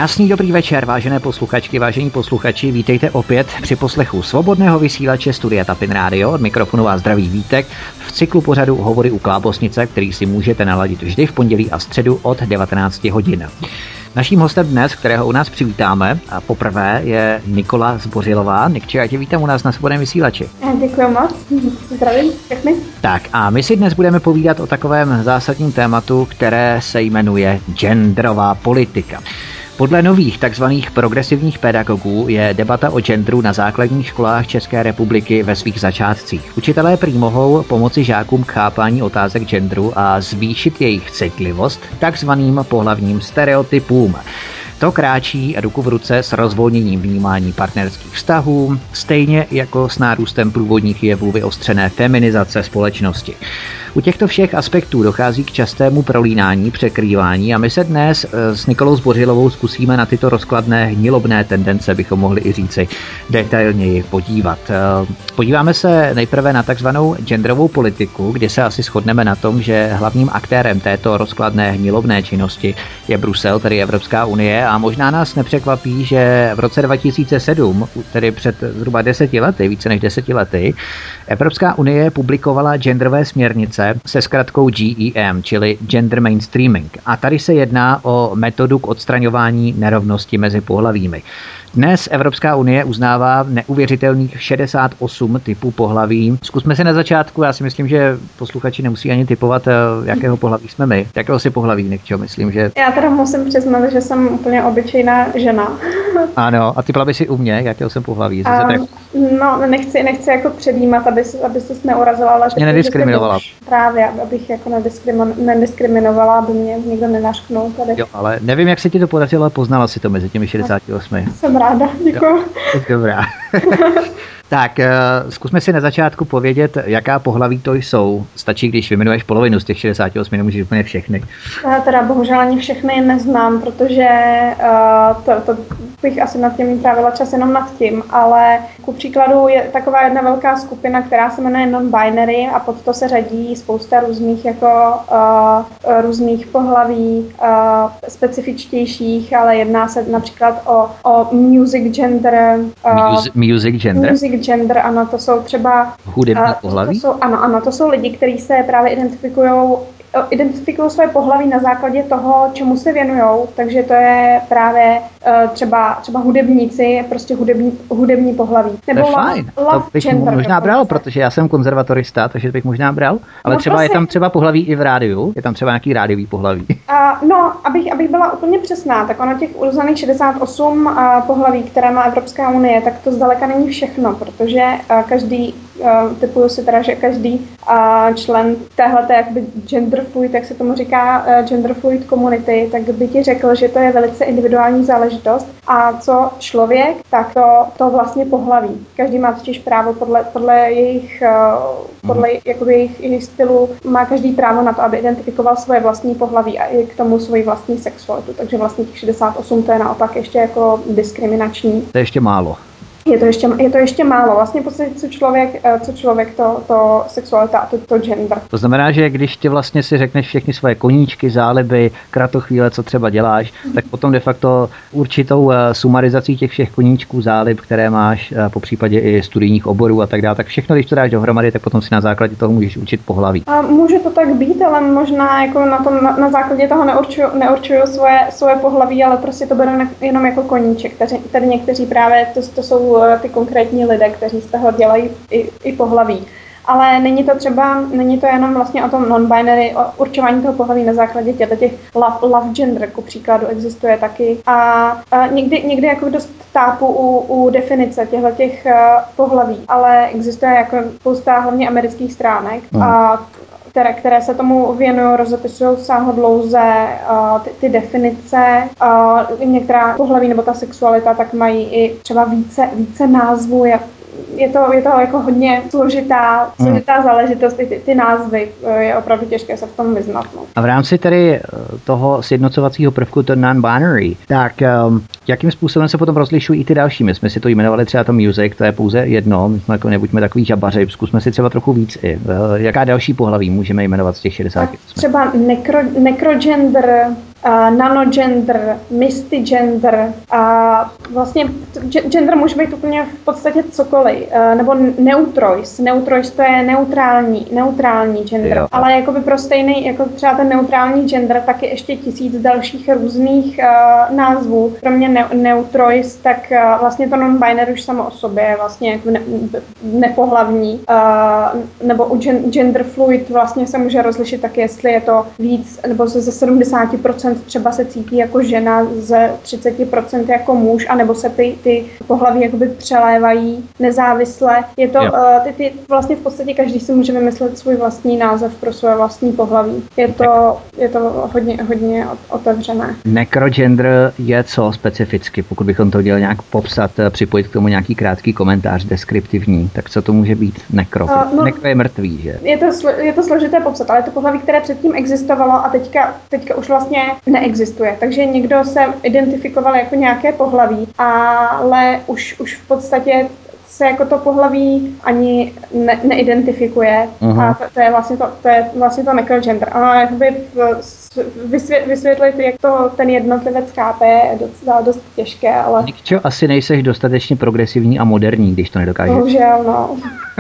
Krásný dobrý večer, vážené posluchačky, vážení posluchači, vítejte opět při poslechu svobodného vysílače Studia Tapin Radio. Od mikrofonu vás zdraví Vítek v cyklu pořadu Hovory u Klábosnice, který si můžete naladit vždy v pondělí a středu od 19 hodin. Naším hostem dnes, kterého u nás přivítáme a poprvé, je Nikola Zbořilová. Nikči, já tě vítám u nás na svobodném vysílači. Děkuji moc, zdravím všechny. Tak a my si dnes budeme povídat o takovém zásadním tématu, které se jmenuje genderová politika. Podle nových takzvaných progresivních pedagogů je debata o genderu na základních školách České republiky ve svých začátcích. Učitelé prý mohou pomoci žákům k chápání otázek genderu a zvýšit jejich citlivost takzvaným pohlavním stereotypům. To kráčí ruku v ruce s rozvolněním vnímání partnerských vztahů, stejně jako s nárůstem průvodních jevů vyostřené feminizace společnosti. U těchto všech aspektů dochází k častému prolínání, překrývání a my se dnes s Nikolou Zbořilovou zkusíme na tyto rozkladné hnilobné tendence, bychom mohli i říci, detailněji podívat. Podíváme se nejprve na takzvanou genderovou politiku, kde se asi shodneme na tom, že hlavním aktérem této rozkladné hnilobné činnosti je Brusel, tedy Evropská unie, a možná nás nepřekvapí, že v roce 2007, tedy před zhruba 10 lety, více než 10 lety, Evropská unie publikovala genderové směrnice se zkratkou GEM, čili Gender Mainstreaming. A tady se jedná o metodu k odstraňování nerovnosti mezi pohlavími. Dnes Evropská unie uznává neuvěřitelných 68 typů pohlaví. Zkusme si na začátku, já si myslím, že posluchači nemusí ani tipovat, jakého pohlaví jsme my. Jakého si pohlaví, Nikčo, myslím, že... Já teda musím přiznat, že jsem úplně obyčejná žena. Ano, a typla by si u mě, jakého jsem pohlaví? No, nechci jako předjímat, aby se neurazila, ale... Mě nediskriminovala. Právě, abych jako nediskriminovala, aby mě někdo nenašknul tady. Jo, ale nevím, jak se ti to podařilo, poznala si to mezi těmi 68. Jsem ráda, děkuji. Dobrá. Tak, zkusme si na začátku povědět, jaká pohlaví to jsou. Stačí, když vyjmenuješ polovinu z těch 68, nemůžeš úplně všechny. Já teda bohužel ani všechny neznám, protože to bych asi nad tím trávila čas jenom nad tím, ale ku příkladu je taková jedna velká skupina, která se jmenuje non-binary a pod to se řadí spousta různých různých pohlaví, specifičtějších, ale jedná se například o music gender. Music gender? Music gender, ano, to jsou třeba... Hudební pohlaví? Ano, to jsou lidi, kteří se právě identifikují své pohlaví na základě toho, čemu se věnujou, takže to je právě třeba hudebníci, prostě hudební pohlaví. Nebo fajn, to bych možná bral, protože já jsem konzervatorista, takže bych možná bral, ale třeba je tam třeba pohlaví i v rádiu, je tam třeba nějaký rádiový pohlaví. Abych byla úplně přesná, tak ono těch uznaných 68 pohlaví, které má Evropská unie, tak to zdaleka není všechno, protože každý, typuju si teda, že každý člen téhleté jakoby gender fluid, jak se tomu říká, gender fluid community, tak by ti řekl, že to je velice individuální záležitost a co člověk, tak to vlastně pohlaví. Každý má totiž právo podle jejich jejich stylu, má každý právo na to, aby identifikoval svoje vlastní pohlaví a i k tomu svoji vlastní sexualitu. Takže vlastně těch 68 to je naopak ještě jako diskriminační. To je ještě málo. Je to ještě málo. Vlastně v podstatě, co člověk to sexualita a to gender. To znamená, že když ty vlastně si řekneš všechny svoje koníčky, záliby, kratochvíle, co třeba děláš, tak potom de facto určitou sumarizací těch všech koníčků, zálib, které máš, po případě i studijních oborů a tak dále, tak všechno, když to dáš dohromady, tak potom si na základě toho můžeš učit pohlaví. Může to tak být, ale možná jako na základě toho neurčuju svoje pohlaví, ale prostě to beru jenom jako koníček. Tady někteří právě to jsou ty konkrétní lidé, kteří z toho dělají i pohlaví. Ale není to jenom vlastně o tom non-binary, o určování toho pohlaví na základě těch love gender, ku příkladu, existuje taky. A někdy jako dost tápu u definice těch pohlaví, ale existuje jako spousta hlavně amerických stránek, které se tomu věnují, rozepisují sáhodlouze ty definice. Některá pohlaví nebo ta sexualita tak mají i třeba více názvů. Je to jako hodně složitá záležitost, ty názvy, je opravdu těžké se v tom vyznat. No. A v rámci tedy toho sjednocovacího prvku, to non-binary, tak jakým způsobem se potom rozlišují i ty další? My jsme si to jmenovali třeba to music, to je pouze jedno, my jsme jako nebuďme takový žabaři, zkusme si třeba trochu víc i. Jaká další pohlaví můžeme jmenovat z těch 60? Třeba necrogender, nanogender, mistigender a vlastně gender může být úplně v podstatě cokoliv, nebo neutrois. Neutrois to je neutrální gender, jo. Ale jakoby pro stejný, jako třeba ten neutrální gender, tak je ještě 1000 dalších různých názvů. Kromě neutrois, tak vlastně to non-binary už samo o sobě je vlastně jako nepohlavní, nebo u gender fluid vlastně se může rozlišit tak, jestli je to víc, nebo ze 70% třeba se cítí jako žena, ze 30% jako muž, anebo se ty pohlaví jakoby přelévají nezávisle. Je to, vlastně v podstatě každý si může vymyslet svůj vlastní název pro své vlastní pohlaví. Je to hodně otevřené. Necrogender je co specificky, pokud bychom to chtěli nějak popsat, připojit k tomu nějaký krátký komentář deskriptivní, tak co to může být nekro? Nekro je mrtvý, že? Je to složité popsat, ale to pohlaví, které předtím existovalo a teďka už vlastně neexistuje. Takže někdo se identifikoval jako nějaké pohlaví, ale už v podstatě se jako to pohlaví ani neidentifikuje. A to je vlastně to necrogender. Ano, jakoby vysvětlit, jak to ten jednotlivec chápe, je docela dost těžké, ale... Nikčo, asi nejseš dostatečně progresivní a moderní, když to nedokážeš. Bohužel, no.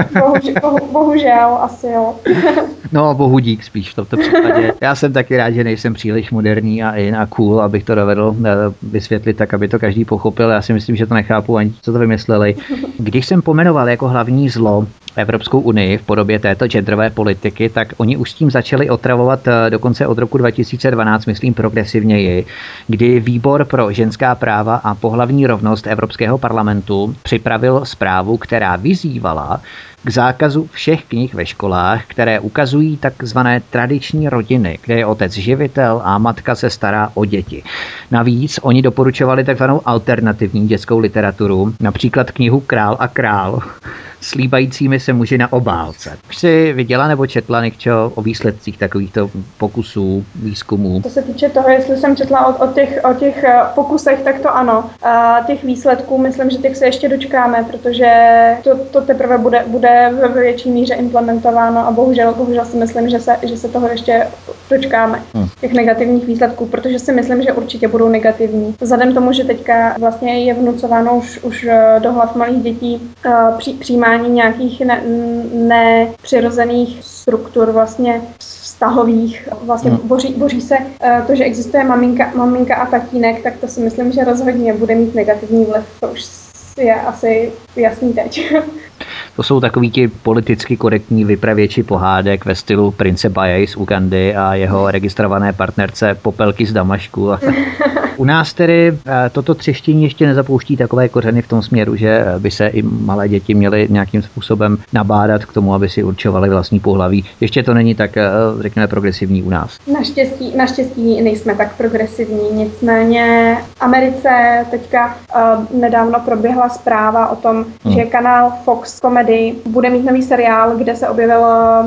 Bohužel, asi jo. No, bohu dík spíš v tomto případě. Já jsem taky rád, že nejsem příliš moderní a in a cool, abych to dovedl vysvětlit tak, aby to každý pochopil. Já si myslím, že to nechápu ani, co to vymysleli. Když jsem pomenoval jako hlavní zlo Evropskou unii v podobě této genderové politiky, tak oni už s tím začali otravovat dokonce od roku 2012, myslím progresivněji, kdy Výbor pro ženská práva a pohlavní rovnost Evropského parlamentu připravil zprávu, která vyzývala k zákazu všech knih ve školách, které ukazují takzvané tradiční rodiny, kde je otec živitel a matka se stará o děti. Navíc oni doporučovali takzvanou alternativní dětskou literaturu, například knihu Král a král, s líbajícími se muži na obálce. Už jsi viděla nebo četla někdo o výsledcích takovýchto pokusů, výzkumů? Co se týče toho, jestli jsem četla o těch pokusech, tak to ano. Těch výsledků, myslím, že těch se ještě dočkáme, protože to teprve bude ve větší míře implementováno a bohužel si myslím, že se toho ještě dočkáme. Těch negativních výsledků, protože si myslím, že určitě budou negativní. Vzhledem tomu, že teďka vlastně je vnucováno už do hlav malých dětí přijímání nějakých nepřirozených struktur vlastně vztahových, vlastně boří se to, že existuje maminka a tatínek, tak to si myslím, že rozhodně bude mít negativní vliv. To už je asi jasný teď. To jsou takoví ti politicky korektní vypravěči pohádek ve stylu prince Baje z Ugandy a jeho registrované partnerce Popelky z Damašku. U nás tedy toto třeštění ještě nezapouští takové kořeny v tom směru, že by se i malé děti měly nějakým způsobem nabádat k tomu, aby si určovali vlastní pohlaví. Ještě to není tak, řekněme, progresivní u nás. Naštěstí nejsme tak progresivní, nicméně v Americe teďka nedávno proběhla zpráva o tom, že kanál Fox Comedy bude mít nový seriál, kde se objevil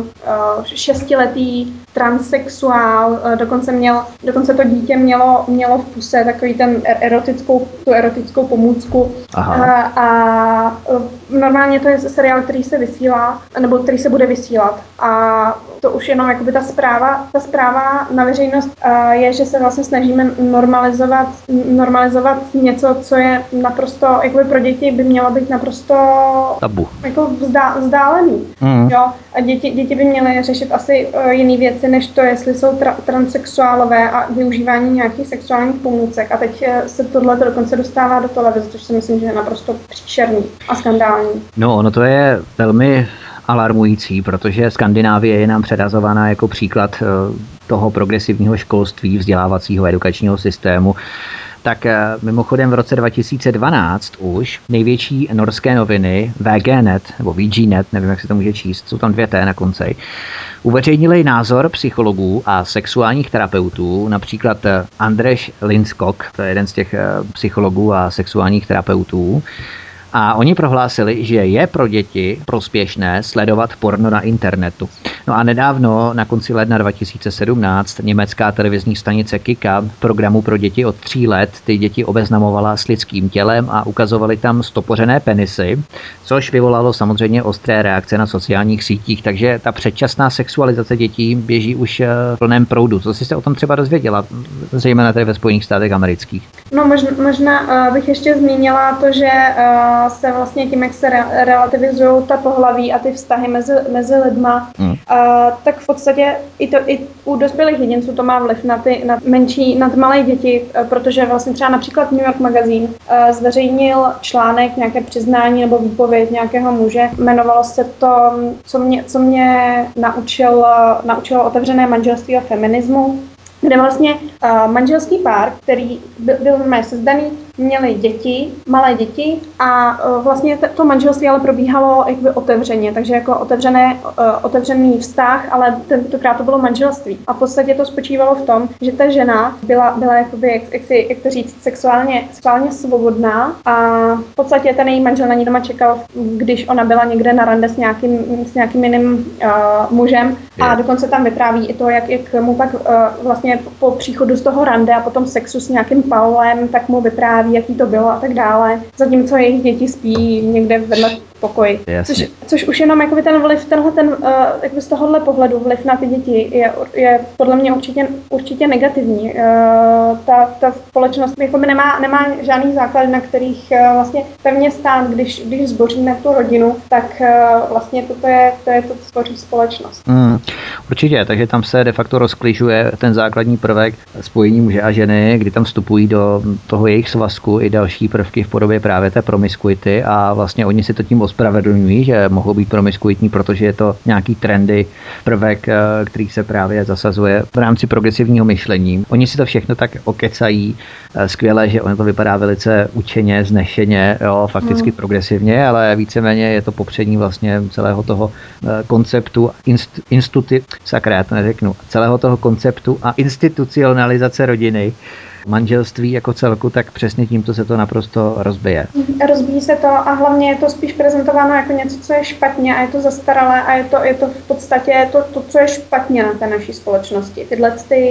6letý transsexuál, dokonce to dítě mělo v puse takový ten erotickou pomůcku. A normálně to je seriál, který se vysílá, nebo který se bude vysílat. A to už jenom jakoby ta zpráva na veřejnost je, že se vlastně snažíme normalizovat něco, co je naprosto, jakoby pro děti by mělo být naprosto tabu. Jako vzdálený. Jo? A děti by měly řešit asi jiné věci, než to, jestli jsou transsexuálové a využívání nějakých sexuálních pomůcek. A teď se tohle dokonce dostává do televize, což si myslím, že je naprosto příšerný a skandální. No, ono to je velmi alarmující, protože Skandinávie je nám předazována jako příklad toho progresivního školství, vzdělávacího edukačního systému. Tak mimochodem v roce 2012 už největší norské noviny VGNet, nebo VGNet, nevím, jak se to může číst, jsou tam 2 T na konci, uveřejnili názor psychologů a sexuálních terapeutů, například Anders Lindskog, to je jeden z těch psychologů a sexuálních terapeutů, A oni prohlásili, že je pro děti prospěšné sledovat porno na internetu. No a nedávno, na konci ledna 2017, německá televizní stanice Kika v programu pro děti od 3 let ty děti obeznamovala s lidským tělem a ukazovali tam stopořené penisy, což vyvolalo samozřejmě ostré reakce na sociálních sítích, takže ta předčasná sexualizace dětí běží už v plném proudu. Co jsi se o tom třeba dozvěděla, zejména tady ve Spojených státech amerických? No možná bych ještě zmínila to, že se vlastně tím, jak se relativizují ta pohlaví a ty vztahy mezi lidma, tak v podstatě i u dospělých jedinců to má vliv na malé děti, protože vlastně třeba například New York Magazine zveřejnil článek, nějaké přiznání nebo výpověď nějakého muže. Jmenovalo se to, co mě naučilo otevřené manželství a feminismu, kde vlastně manželský pár, který byl sezdaný, měli děti, malé děti a vlastně to manželství ale probíhalo jakby otevřeně, takže jako otevřený vztah, ale tentokrát to bylo manželství. A v podstatě to spočívalo v tom, že ta žena byla jakoby, jak to říct, sexuálně svobodná a v podstatě ten její manžel na ní doma čekal, když ona byla někde na rande s nějakým jiným mužem a dokonce tam vypráví i to, jak mu pak vlastně po příchodu z toho rande a potom sexu s nějakým Paulem, tak mu vypráví, jaký to bylo a tak dále. Zatímco jejich děti spí někde vedle pokoji. Což už jenom jakoby ten vliv, jakoby z tohohle pohledu vliv na ty děti je podle mě určitě negativní. Ta společnost jakoby nemá žádný základ, na kterých vlastně pevně stát, když zboříme tu rodinu, tak vlastně to je to, co tvoří společnost. Určitě, takže tam se de facto rozkližuje ten základní prvek spojení muže a ženy, kdy tam vstupují do toho jejich svazku i další prvky v podobě právě té promiskuity a vlastně oni si to tím ospravedlňují, že mohou být promiskuitní, protože je to nějaký trendy prvek, který se právě zasazuje v rámci progresivního myšlení. Oni si to všechno tak okecají skvěle, že ono to vypadá velice učeně, znešeně, jo, fakticky progresivně, ale víceméně je to popřední vlastně celého toho konceptu celého toho konceptu a institucionalizace rodiny, manželství jako celku, tak přesně tímto se to naprosto rozbije. Rozbíjí se to a hlavně je to spíš prezentováno jako něco, co je špatně a je to zastaralé a je to v podstatě to, co je špatně na té naší společnosti. Tyhle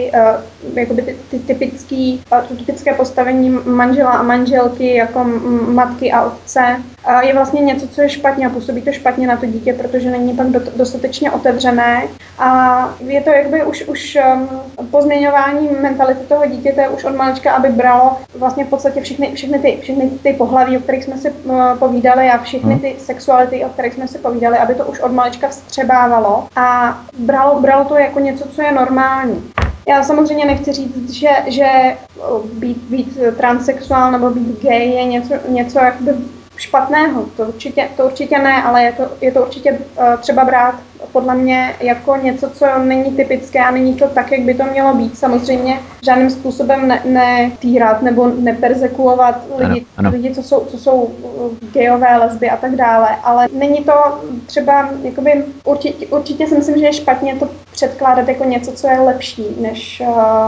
ty typické postavení manžela a manželky jako matky a otce je vlastně něco, co je špatně a působí to špatně na to dítě, protože není pak dostatečně otevřené a je to jakby už pozměňování mentality toho dítěte už od malička, aby bralo vlastně v podstatě všechny ty pohlaví, o kterých jsme si povídali a všechny ty sexuality, o kterých jsme si povídali, aby to už od malička vstřebávalo a bralo to jako něco, co je normální. Já samozřejmě nechci říct, že být transsexuál nebo být gay je něco jakoby špatného. To určitě ne, ale je to určitě třeba brát podle mě jako něco, co není typické a není to tak, jak by to mělo být. Samozřejmě žádným způsobem netýrat nebo neperzekuovat lidi, co jsou gejové, lesby a tak dále, ale není to třeba, jakoby, určitě si myslím, že je špatně to předkládat jako něco, co je lepší než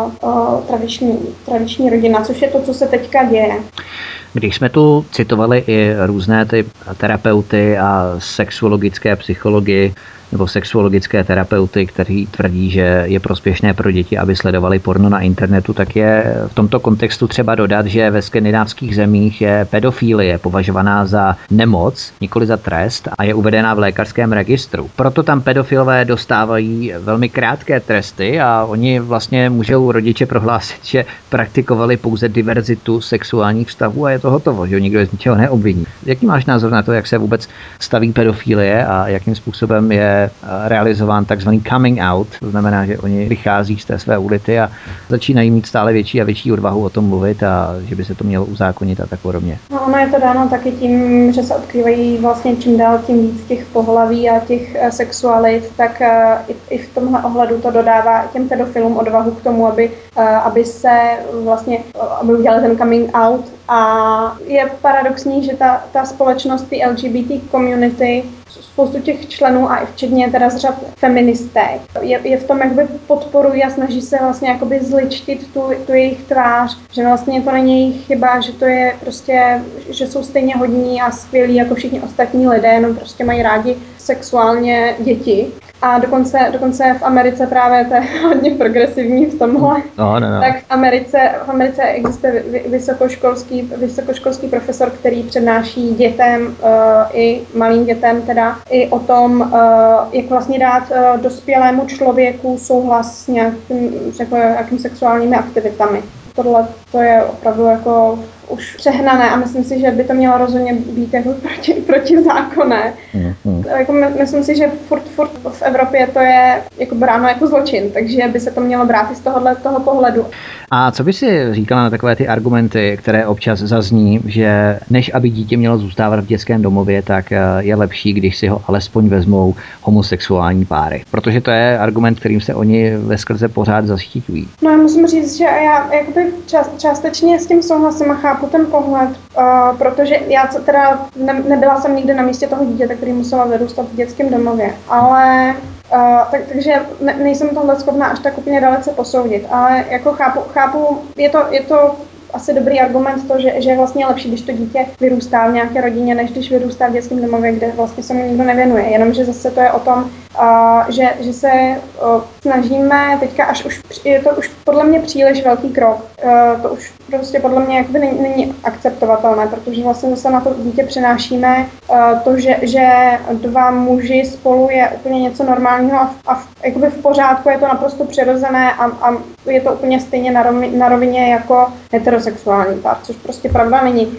tradiční rodina, což je to, co se teďka děje. Když jsme tu citovali i různé ty terapeuty a sexuologické psychologi nebo sexuologické terapeuty, kteří tvrdí, že je prospěšné pro děti, aby sledovali porno na internetu, tak je v tomto kontextu třeba dodat, že ve skandinávských zemích je pedofilie považovaná za nemoc, nikoli za trest a je uvedená v lékařském registru. Proto tam pedofilové dostávají velmi krátké tresty a oni vlastně můžou rodiče prohlásit, že praktikovali pouze diverzitu sexuálních vztahů a je to hotovo, že nikdo z ničeho neobviní. Jaký máš názor na to, jak se vůbec staví pedofilie a jakým způsobem je realizován takzvaný coming out, to znamená, že oni vychází z té své ulity a začínají mít stále větší a větší odvahu o tom mluvit a že by se to mělo uzákonit a tak podobně. No, ono je to dáno taky tím, že se odkryvají vlastně čím dál tím víc těch pohlaví a těch sexualit, tak i v tomhle ohledu to dodává těm pedofilům odvahu k tomu, aby se vlastně, aby udělali ten coming out A je paradoxní, že ta společnost, ty LGBT community, spoustu těch členů a i včetně teda z řad feministek, je v tom jakby podporují a snaží se vlastně jakoby zličtit tu jejich tvář, že vlastně to není jejich chyba, že to je prostě, že jsou stejně hodní a skvělí jako všichni ostatní lidé, jenom prostě mají rádi sexuálně děti. A dokonce v Americe právě to je hodně progresivní v tomhle. No. Tak v Americe existuje vysokoškolský profesor, který přednáší dětem i malým dětem teda i o tom, jak vlastně dát dospělému člověku souhlas s nějakým sexuálními aktivitami. Tohle to je opravdu jako už přehnané a myslím si, že by to mělo rozhodně být jako protizákonné. Jako myslím si, že furt v Evropě to je jako bráno jako zločin, takže by se to mělo brát i z toho pohledu. A co by si říkala na takové ty argumenty, které občas zazní, že než aby dítě mělo zůstávat v dětském domově, tak je lepší, když si ho alespoň vezmou homosexuální páry? Protože to je argument, kterým se oni veskrze pořád zaštiťují. No já musím říct, že já jakoby částečně s tím souhlasím a chápu ten pohled, protože já teda nebyla jsem nikdy na místě toho dítěte, který musela vyrůstat v dětském domově, ale takže nejsem tohle schopná až tak úplně dalece posoudit, ale jako chápu, je to asi dobrý argument to, že je vlastně lepší, když to dítě vyrůstá v nějaké rodině, než když vyrůstá v dětském domově, kde vlastně se mu nikdo nevěnuje. Jenomže zase to je o tom, že se snažíme teďka, je to už podle mě příliš velký krok. To už prostě podle mě jakoby není akceptovatelné, protože vlastně zase na to dítě přinášíme to, že dva muži spolu je úplně něco normálního a jakoby v pořádku, je to naprosto přirozené a je to úplně stejně na rovině jako heterosexuální pár, což prostě pravda není.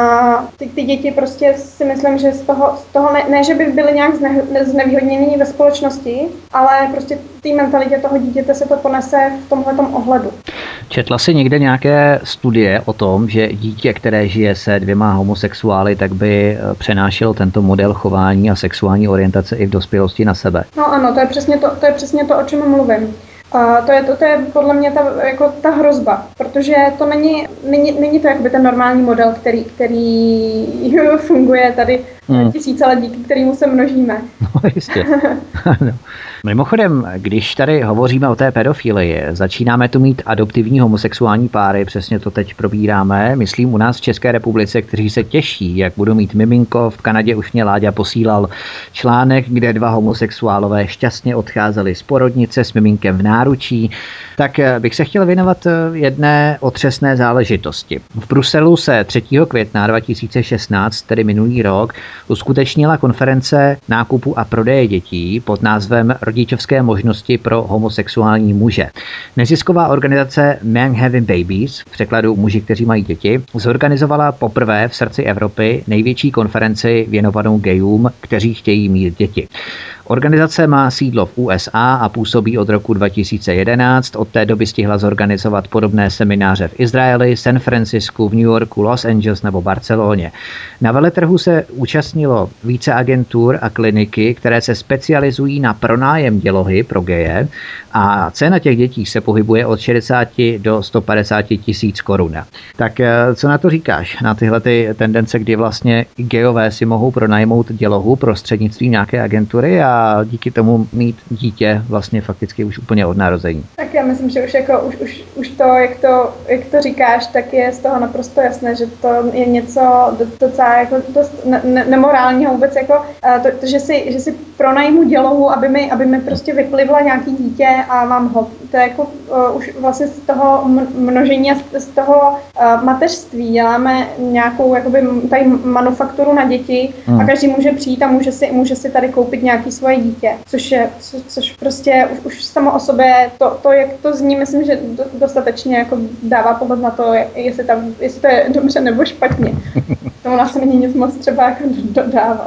A ty děti prostě si myslím, že z toho ne, že by byly nějak znevýhodnění ve společnosti, ale prostě té mentalitě toho dítěte se to ponese v tomhletom ohledu. Četla jsi někde nějaké studie o tom, že dítě, které žije se 2 homosexuály, tak by přenášelo tento model chování a sexuální orientace i v dospělosti na sebe? No ano, to je přesně to, o čem mluvím. To je podle mě ta hrozba, protože to není to jakoby ten normální model, který funguje tady tisíce let, díky kterému se množíme. No jistě. No. Mimochodem, když tady hovoříme o té pedofilii, začínáme tu mít adoptivní homosexuální páry, přesně to teď probíráme, myslím u nás v České republice, kteří se těší, jak budou mít miminko. V Kanadě už mě Láďa posílal článek, kde 2 homosexuálové šťastně odcházeli z porodnice s miminkem v náručí. Tak bych se chtěl věnovat jedné otřesné záležitosti. V Bruselu se 3. května 2016, tedy minulý rok, uskutečnila konference nákupu a prodeje dětí pod názvem Rodičovské možnosti pro homosexuální muže. Nezisková organizace Men Having Babies, v překladu muži, kteří mají děti, zorganizovala poprvé v srdci Evropy největší konferenci věnovanou gayům, kteří chtějí mít děti. Organizace má sídlo v USA a působí od roku 2011. Od té doby stihla zorganizovat podobné semináře v Izraeli, San Francisku, v New Yorku, Los Angeles nebo Barceloně. Na veletrhu se účastnilo více agentur a kliniky, které se specializují na pronájem dělohy pro geje a cena těch dětí se pohybuje od 60 do 150 tisíc korun. Tak co na to říkáš? Na tyhle ty tendence, kdy vlastně gejové si mohou pronajmout dělohu prostřednictvím nějaké agentury a díky tomu mít dítě vlastně fakticky už úplně od narození. Tak já myslím, že už to, jak to říkáš, tak je z toho naprosto jasné, že to je něco docela jako dost nemorálního vůbec, jako to, že si pronajmu dělohu, aby mi prostě vyplivla nějaký dítě a mám ho. To je jako už vlastně z toho množení a z toho mateřství děláme nějakou jakoby tady manufakturu na děti a každý může přijít a může si tady koupit nějaký svoje dítě, což prostě už samo o sobě to jak to zní, myslím, že dostatečně jako dává pohled na to, jestli to je dobře nebo špatně. Tomu nás není nic moc třeba jako dodávat.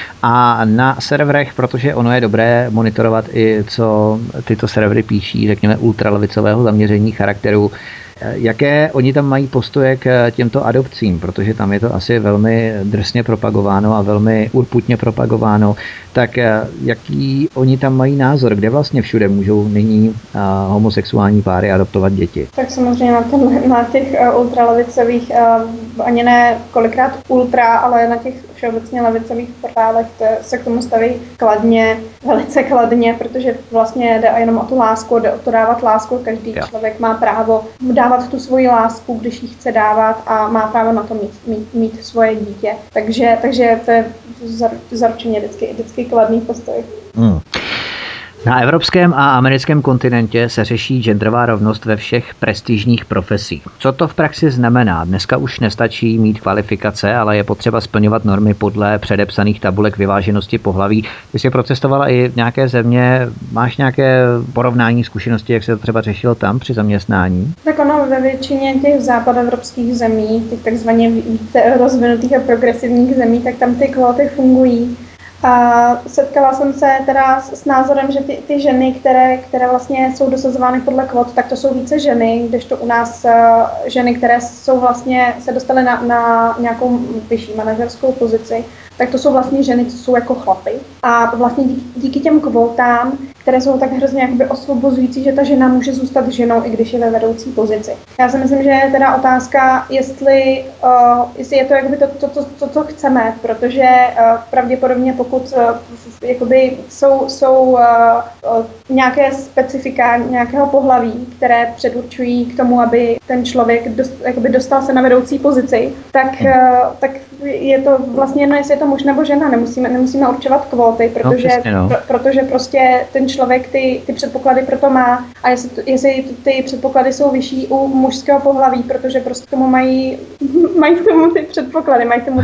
A na serverech, protože ono je dobré monitorovat i co tyto servery píší, řekněme ultralevicového zaměření charakteru, Jaké oni tam mají postoje k těmto adopcím, protože tam je to asi velmi drsně propagováno a velmi urputně propagováno, tak jaký oni tam mají názor, kde vlastně všude můžou nyní homosexuální páry adoptovat děti? Tak samozřejmě na těch ultralevicových, ani ne kolikrát ultra, ale na těch všeobecně levicových portálech se k tomu staví kladně, velice kladně, protože vlastně jde jenom o tu lásku, jde o to dávat lásku. Každý člověk má právo dávat tu svoji lásku, když ji chce dávat a má právo na to mít svoje dítě. Takže to je zaručeně vždycky kladný postoj. Na evropském a americkém kontinentě se řeší genderová rovnost ve všech prestižních profesích. Co to v praxi znamená? Dneska už nestačí mít kvalifikace, ale je potřeba splňovat normy podle předepsaných tabulek vyváženosti pohlaví. Ty jsi procestovala i v nějaké země, máš nějaké porovnání zkušenosti, jak se to třeba řešilo tam při zaměstnání? Tak ono ve většině těch západoevropských zemí, těch takzvaně více rozvinutých a progresivních zemí, tak tam ty kvóty fungují. A setkala jsem se teda s názorem, že ty ženy, které vlastně jsou dosazovány podle kvót, tak to jsou více ženy, kdežto u nás ženy, které jsou vlastně se dostaly na nějakou vyšší manažerskou pozici, tak to jsou vlastně ženy, co jsou jako chlapy. A vlastně díky těm kvótám, které jsou tak hrozně jakoby osvobozující, že ta žena může zůstat ženou, i když je ve vedoucí pozici. Já si myslím, že je teda otázka, jestli je to jakoby to, co chceme, protože pravděpodobně pokud jakoby jsou nějaké specifika nějakého pohlaví, které předurčují k tomu, aby ten člověk dostal se na vedoucí pozici, tak je to vlastně jedno, jestli je to muž nebo žena. Nemusíme určovat kvóty, protože prostě ten člověk ty předpoklady pro to má a jestli ty předpoklady jsou vyšší u mužského pohlaví, protože prostě tomu mají k tomu ty předpoklady, mají k tomu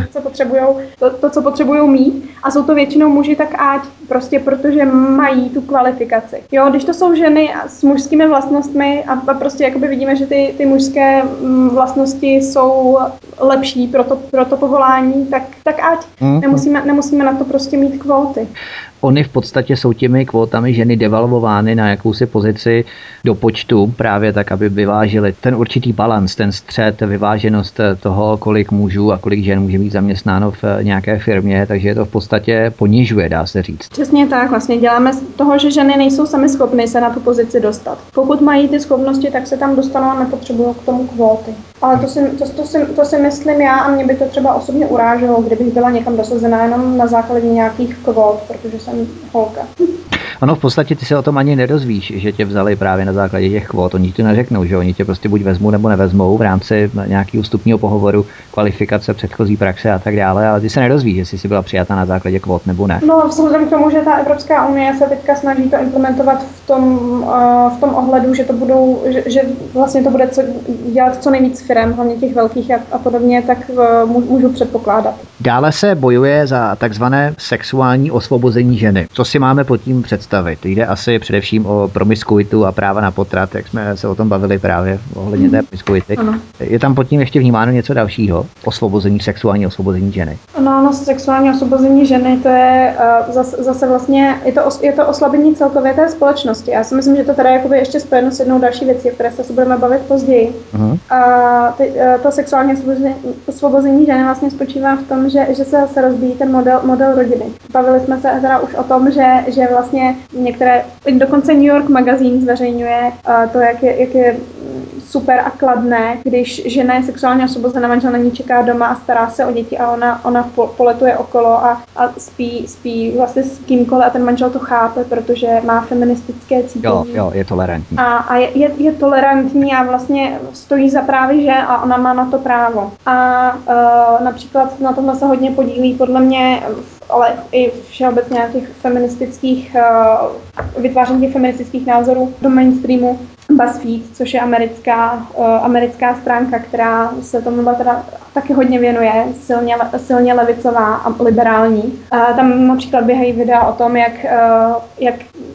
to, co potřebují mít a jsou to většinou muži, tak ať prostě protože mají tu kvalifikaci. Jo, když to jsou ženy s mužskými vlastnostmi a prostě jakoby vidíme, že ty mužské vlastnosti jsou lepší pro to povolání, tak ať. Nemusíme na to prostě mít kvóty. Ony v podstatě jsou těmi kvótami ženy devalvovány na jakousi pozici do počtu, právě tak, aby vyvážily ten určitý balans, ten střed, vyváženost toho, kolik mužů a kolik žen může být zaměstnáno v nějaké firmě, takže je to v podstatě ponižuje, dá se říct. Přesně tak, vlastně děláme z toho, že ženy nejsou sami schopny se na tu pozici dostat. Pokud mají ty schopnosti, tak se tam dostanou a nepotřebují k tomu kvóty. Ale to si myslím já a mě by to třeba osobně uráželo, kdybych byla někam dosazená jenom na základě nějakých kvót, protože jsem holka. Ono v podstatě ty se o tom ani nedozvíš, že tě vzali právě na základě těch kvót. Oni ti neřeknou, že oni tě prostě buď vezmou nebo nevezmou v rámci nějakého vstupního pohovoru, kvalifikace, předchozí praxe a tak dále, ale ty se nedozvíš, jestli jsi byla přijata na základě kvót nebo ne. No, vzhledem k tomu, že ta Evropská unie se teďka snaží to implementovat v tom ohledu, že vlastně to bude dělat co nejvíc firem, hlavně těch velkých a podobně, tak můžu předpokládat. Dále se bojuje za takzvané sexuální osvobození ženy. Co si máme pod tím představit? Jde asi především o promiskuitu a práva na potrat, jak jsme se o tom bavili právě ohledně té promiskuity. Je tam pod tím ještě vnímáno něco dalšího? Sexuální osvobození ženy. No, sexuální osvobození ženy, to je zase vlastně, je to oslabení celkově té společnosti. Já si myslím, že to teda jakoby ještě spojeno s jednou další věcí, o které se budeme bavit později. To sexuální osvobození ženy vlastně spočívá v tom, že se zase rozbíjí ten model rodiny. Bavili jsme se teda už o tom, že vlastně některé, dokonce New York Magazine zveřejňuje to, jak je super a kladné, když žena je sexuálně osvobozená, manžel na ní čeká doma a stará se o děti a ona poletuje okolo a spí vlastně s kýmkoliv a ten manžel to chápe, protože má feministické cítění. Jo, je tolerantní. A je tolerantní a vlastně stojí za právy žen a ona má na to právo. A například na tomhle se hodně podílí podle mě, ale i všeobecně na těch feministických, vytváření těch feministických názorů do mainstreamu BuzzFeed, což je americká stránka, která se tomu teda taky hodně věnuje, silně levicová a liberální. Tam například běhají videa o tom, jak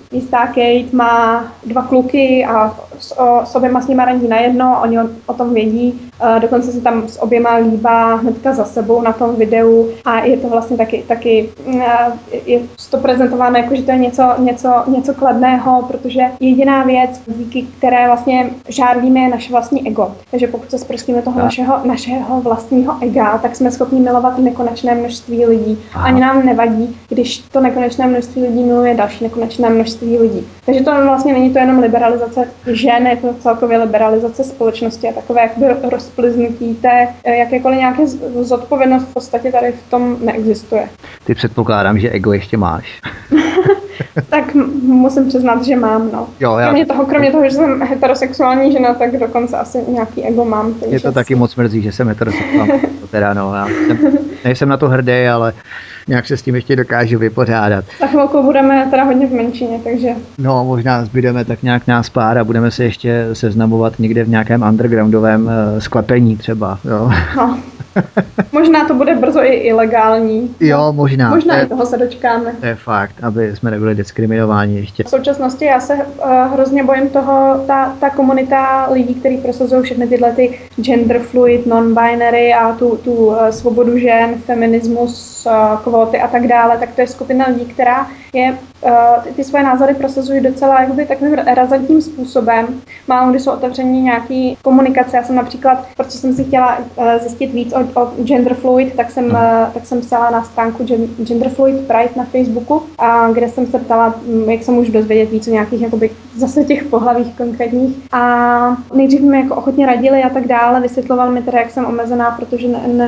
jistá Kate má 2 kluky a s oběma s nima randí najedno, oni o tom vědí, dokonce se tam s oběma líbá hnedka za sebou na tom videu a je to vlastně taky je to prezentováno jako, že to je něco kladného, protože jediná věc, díky které vlastně žárlíme, je naše vlastní ego. Takže pokud se zprostíme toho našeho vlastního ega, tak jsme schopni milovat nekonečné množství lidí. Ani nám nevadí, když to nekonečné množství lidí miluje další nekonečné množství lidí. Takže to vlastně není to jenom liberalizace žen, je to celkově liberalizace společnosti a takové jakoby rozplyznutí té jakékoliv nějaké zodpovědnost v podstatě tady v tom neexistuje. Ty předpokládám, že ego ještě máš. Tak musím přiznat, že mám, no. Jo, kromě toho, že jsem heterosexuální žena, tak dokonce asi nějaký ego mám. Je to taky moc mrzí, že jsem heterosexuální. Teda no, nejsem na to hrdý, ale nějak se s tím ještě dokážu vypořádat. Za chvilku budeme teda hodně v menšině, takže... No, možná zbydeme tak nějak nás pár a budeme se ještě seznamovat někde v nějakém undergroundovém sklepení třeba, jo. No. Možná to bude brzo i ilegální. Jo, možná. Možná i toho se dočkáme. To je fakt, aby jsme nebyli diskriminováni ještě. V současnosti já se hrozně bojím toho, ta komunita lidí, kteří prosazují všechny tyhle ty gender fluid, non-binary a tu svobodu žen, feminismus, kvóty a tak dále, tak to je skupina lidí, která je ty svoje názory prosazují docela jakoby takovým razantním způsobem. Málo kdy jsou otevření nějaký komunikace. Já jsem například, protože jsem si chtěla zjistit víc o gender fluid, tak jsem psala na stránku Gender Fluid Pride na Facebooku, kde jsem se ptala, jak se můžu dozvědět víc o nějakých jakoby zase těch pohlavích konkrétních. A nejdřív mi jako ochotně radili a tak dále, vysvětloval mi teda, jak jsem omezená, protože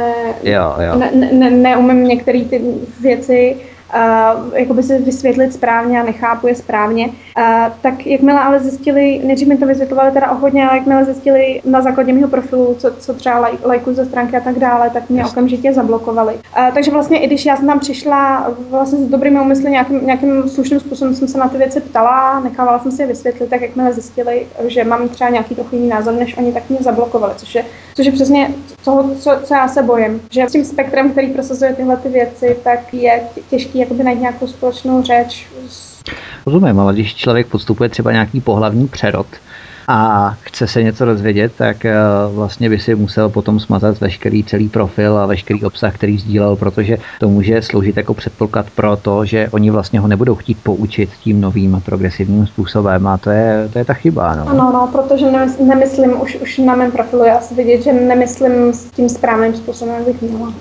neumím některé ty věci jakoby si vysvětlit správně a nechápu je správně. Tak jakmile ale zjistili, nejdřív mi to vysvětlovali teda ochotně, ale jakmile zjistili na základě mého profilu, co třeba lajkuju ze stránky a tak dále, tak mě okamžitě zablokovali. Takže vlastně i když já jsem tam přišla vlastně s dobrými úmysly, nějakým slušným způsobem jsem se na ty věci ptala, nechávala jsem si je vysvětlit, tak jakmile zjistili, že mám třeba nějaký trochu jiný názor než oni, tak mě zablokovali, což je přesně toho, co já se bojím. Že s tím spektrem, který prosazuje tyhle ty věci, tak je těžký jakoby najít nějakou společnou řeč. Rozumím, ale když člověk podstupuje třeba nějaký pohlavní přerod a chce se něco dozvědět, tak vlastně by si musel potom smazat veškerý celý profil a veškerý obsah, který sdílel, protože to může sloužit jako předpoklad pro to, že oni vlastně ho nebudou chtít poučit tím novým progresivním způsobem a to je ta chyba. No. Ano, protože nemyslím, už na mém profilu je asi vidět, že nemyslím s tím správným způsobem, jak bych měla.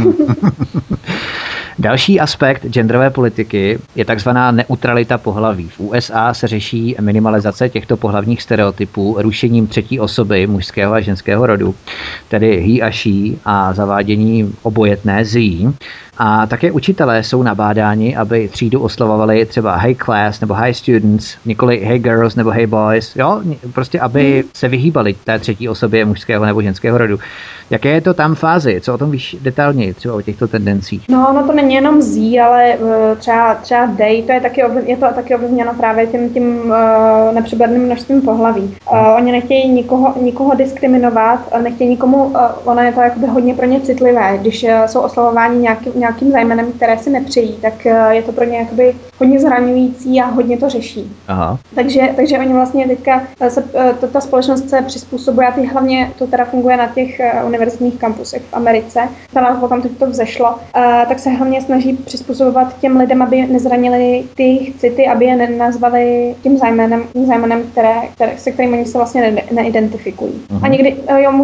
Další aspekt genderové politiky je takzvaná neutralita pohlaví. V USA se řeší minimalizace těchto pohlavních stereotypů rušením třetí osoby mužského a ženského rodu, tedy he a she, a zavádění obojetné z. A také učitelé jsou nabádáni, aby třídu oslovovali třeba hey class nebo hey students, nikoli hey girls nebo hey boys, jo, prostě aby se vyhýbali té třetí osobě mužského nebo ženského rodu. Jaké je to tam fázi? Co o tom víš detailněji, třeba o těchto tendencích? No, ono to není jenom z, ale třeba day, je to taky ovlivněno právě tím nepřeberným množstvím pohlaví. Oni nechtějí nikoho diskriminovat, nechtějí nikomu, ono je to jakoby hodně pro ně citlivé, když jsou oslovováni nějakým zájmenem, které si nepřejí, tak je to pro ně jakoby hodně zraňující a hodně to řeší. Aha. Takže oni vlastně teďka ta společnost se přizpůsobuje a hlavně to teda funguje na těch univerzitních kampusech v Americe. Tam to vzešlo, tak se hlavně snaží přizpůsobovat těm lidem, aby nezranili ty city, aby je nenazvali tím zájmenem, se kterým oni se vlastně neidentifikují. A někdy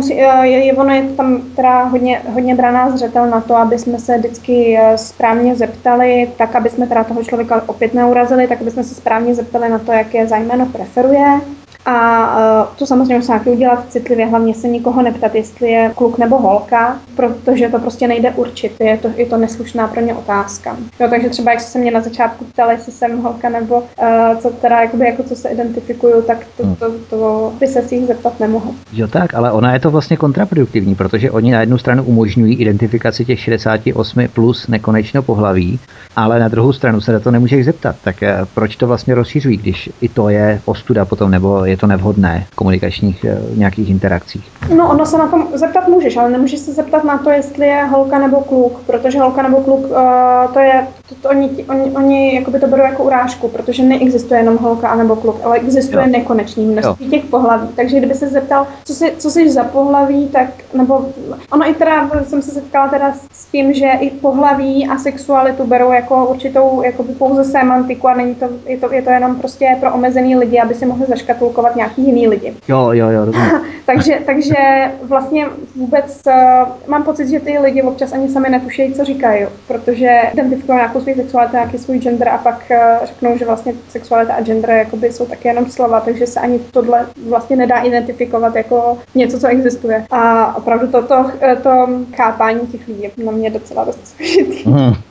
ono je tam teda hodně braná zřetel na to, aby jsme se vždycky správně zeptali, tak aby jsme teda toho člověka opět neurazili, tak aby jsme se správně zeptali na to, jaké zájmeno preferuje. A to samozřejmě musí nějaký udělat citlivě, hlavně se nikoho neptat, jestli je kluk nebo holka, protože to prostě nejde určit, je to neslušná pro ně otázka. Jo, takže třeba jak se mě na začátku ptali, jestli jsem holka nebo co teda jako co se identifikuju, tak to by se si jich zeptat nemohl. Jo tak, ale ona je to vlastně kontraproduktivní, protože oni na jednu stranu umožňují identifikaci těch 68 plus nekonečno pohlaví, ale na druhou stranu se na to nemůžeš zeptat. Tak proč to vlastně rozšiřují, když i to je ostuda potom, nebo je to nevhodné v komunikačních nějakých interakcích? No, ono se na to zeptat můžeš, ale nemůžeš se zeptat na to, jestli je holka nebo kluk, protože holka nebo kluk, Oni jakoby to berou jako urážku, protože neexistuje jenom holka anebo kluk, ale existuje nekonečný množství těch pohlaví. Takže kdyby se zeptal, co jsi za pohlaví, tak, nebo ono i teda jsem se setkala teda s tím, že i pohlaví a sexualitu berou jako určitou jakoby pouze sémantiku a není to, je to jenom prostě pro omezený lidi, aby si mohli zaškatulkovat nějaký jiný lidi. Jo, takže vlastně vůbec mám pocit, že ty lidi občas ani sami netušejí, co říkají, protože identifikují nějakou svou sexualitu, nějaký svůj gender a pak řeknou, že vlastně sexualita a gender jakoby jsou taky jenom slova, takže se ani tohle vlastně nedá identifikovat jako něco, co existuje. A opravdu to chápání těch lidí je na mě docela dost složitý.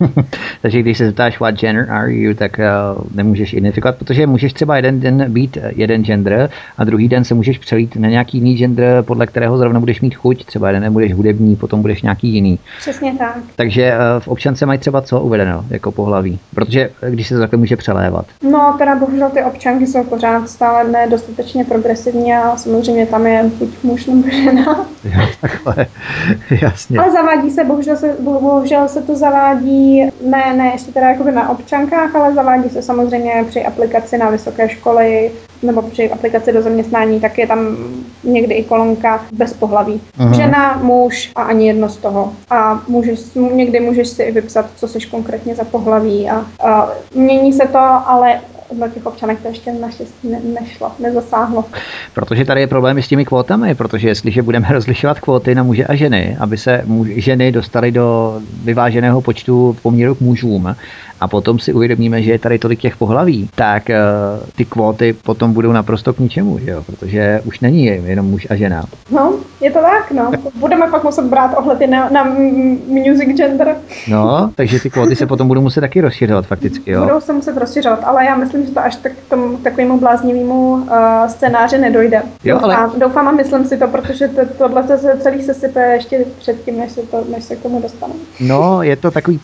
Takže když se zeptáš what gender are you, tak nemůžeš identifikovat, protože můžeš třeba jeden den být jeden gender a druhý den se můžeš přelít na nějaký jiný gender, podle kterého zrovna budeš mít chuť. Třeba jeden den budeš hudební, potom budeš nějaký jiný. Přesně tak. Takže v občance mají třeba co uvedeno jako pohlaví, protože když se to takhle může přelévat. No, teda bohužel ty občanky jsou pořád stále nedostatečně progresivní a samozřejmě tam je buď muž nebo žena. Jo, takhle, jasně. Ale zavádí se, bohužel se to zavádí, ne ještě teda jakoby na občankách, ale zavádí se samozřejmě při aplikaci na vysoké školy nebo při aplikaci do zaměstnání, tak je tam někdy i kolonka bez pohlaví. Žena, muž a ani jedno z toho. A někdy můžeš si i vypsat, co jsi konkrétně za pohlaví a mění se to, ale na těch občanech to ještě naštěstí nezasáhlo. Protože tady je problém s těmi kvótami, protože jestliže budeme rozlišovat kvóty na muže a ženy, aby se ženy dostaly do vyváženého počtu poměru k mužům, a potom si uvědomíme, že je tady tolik těch pohlaví, tak ty kvóty potom budou naprosto k ničemu, že jo? Protože už není jenom muž a žena. No, je to tak, no. Budeme pak muset brát ohledy na music gender. No, takže ty kvóty se potom budou muset taky rozšiřovat fakticky, jo? Budou se muset rozšiřovat, ale já myslím, že to až tak k tomu takovému bláznivému scénáři nedojde. Jo, ale... Doufám a myslím si to, protože tohle se celý sesype ještě předtím, než se k tomu dostane. No, je to takový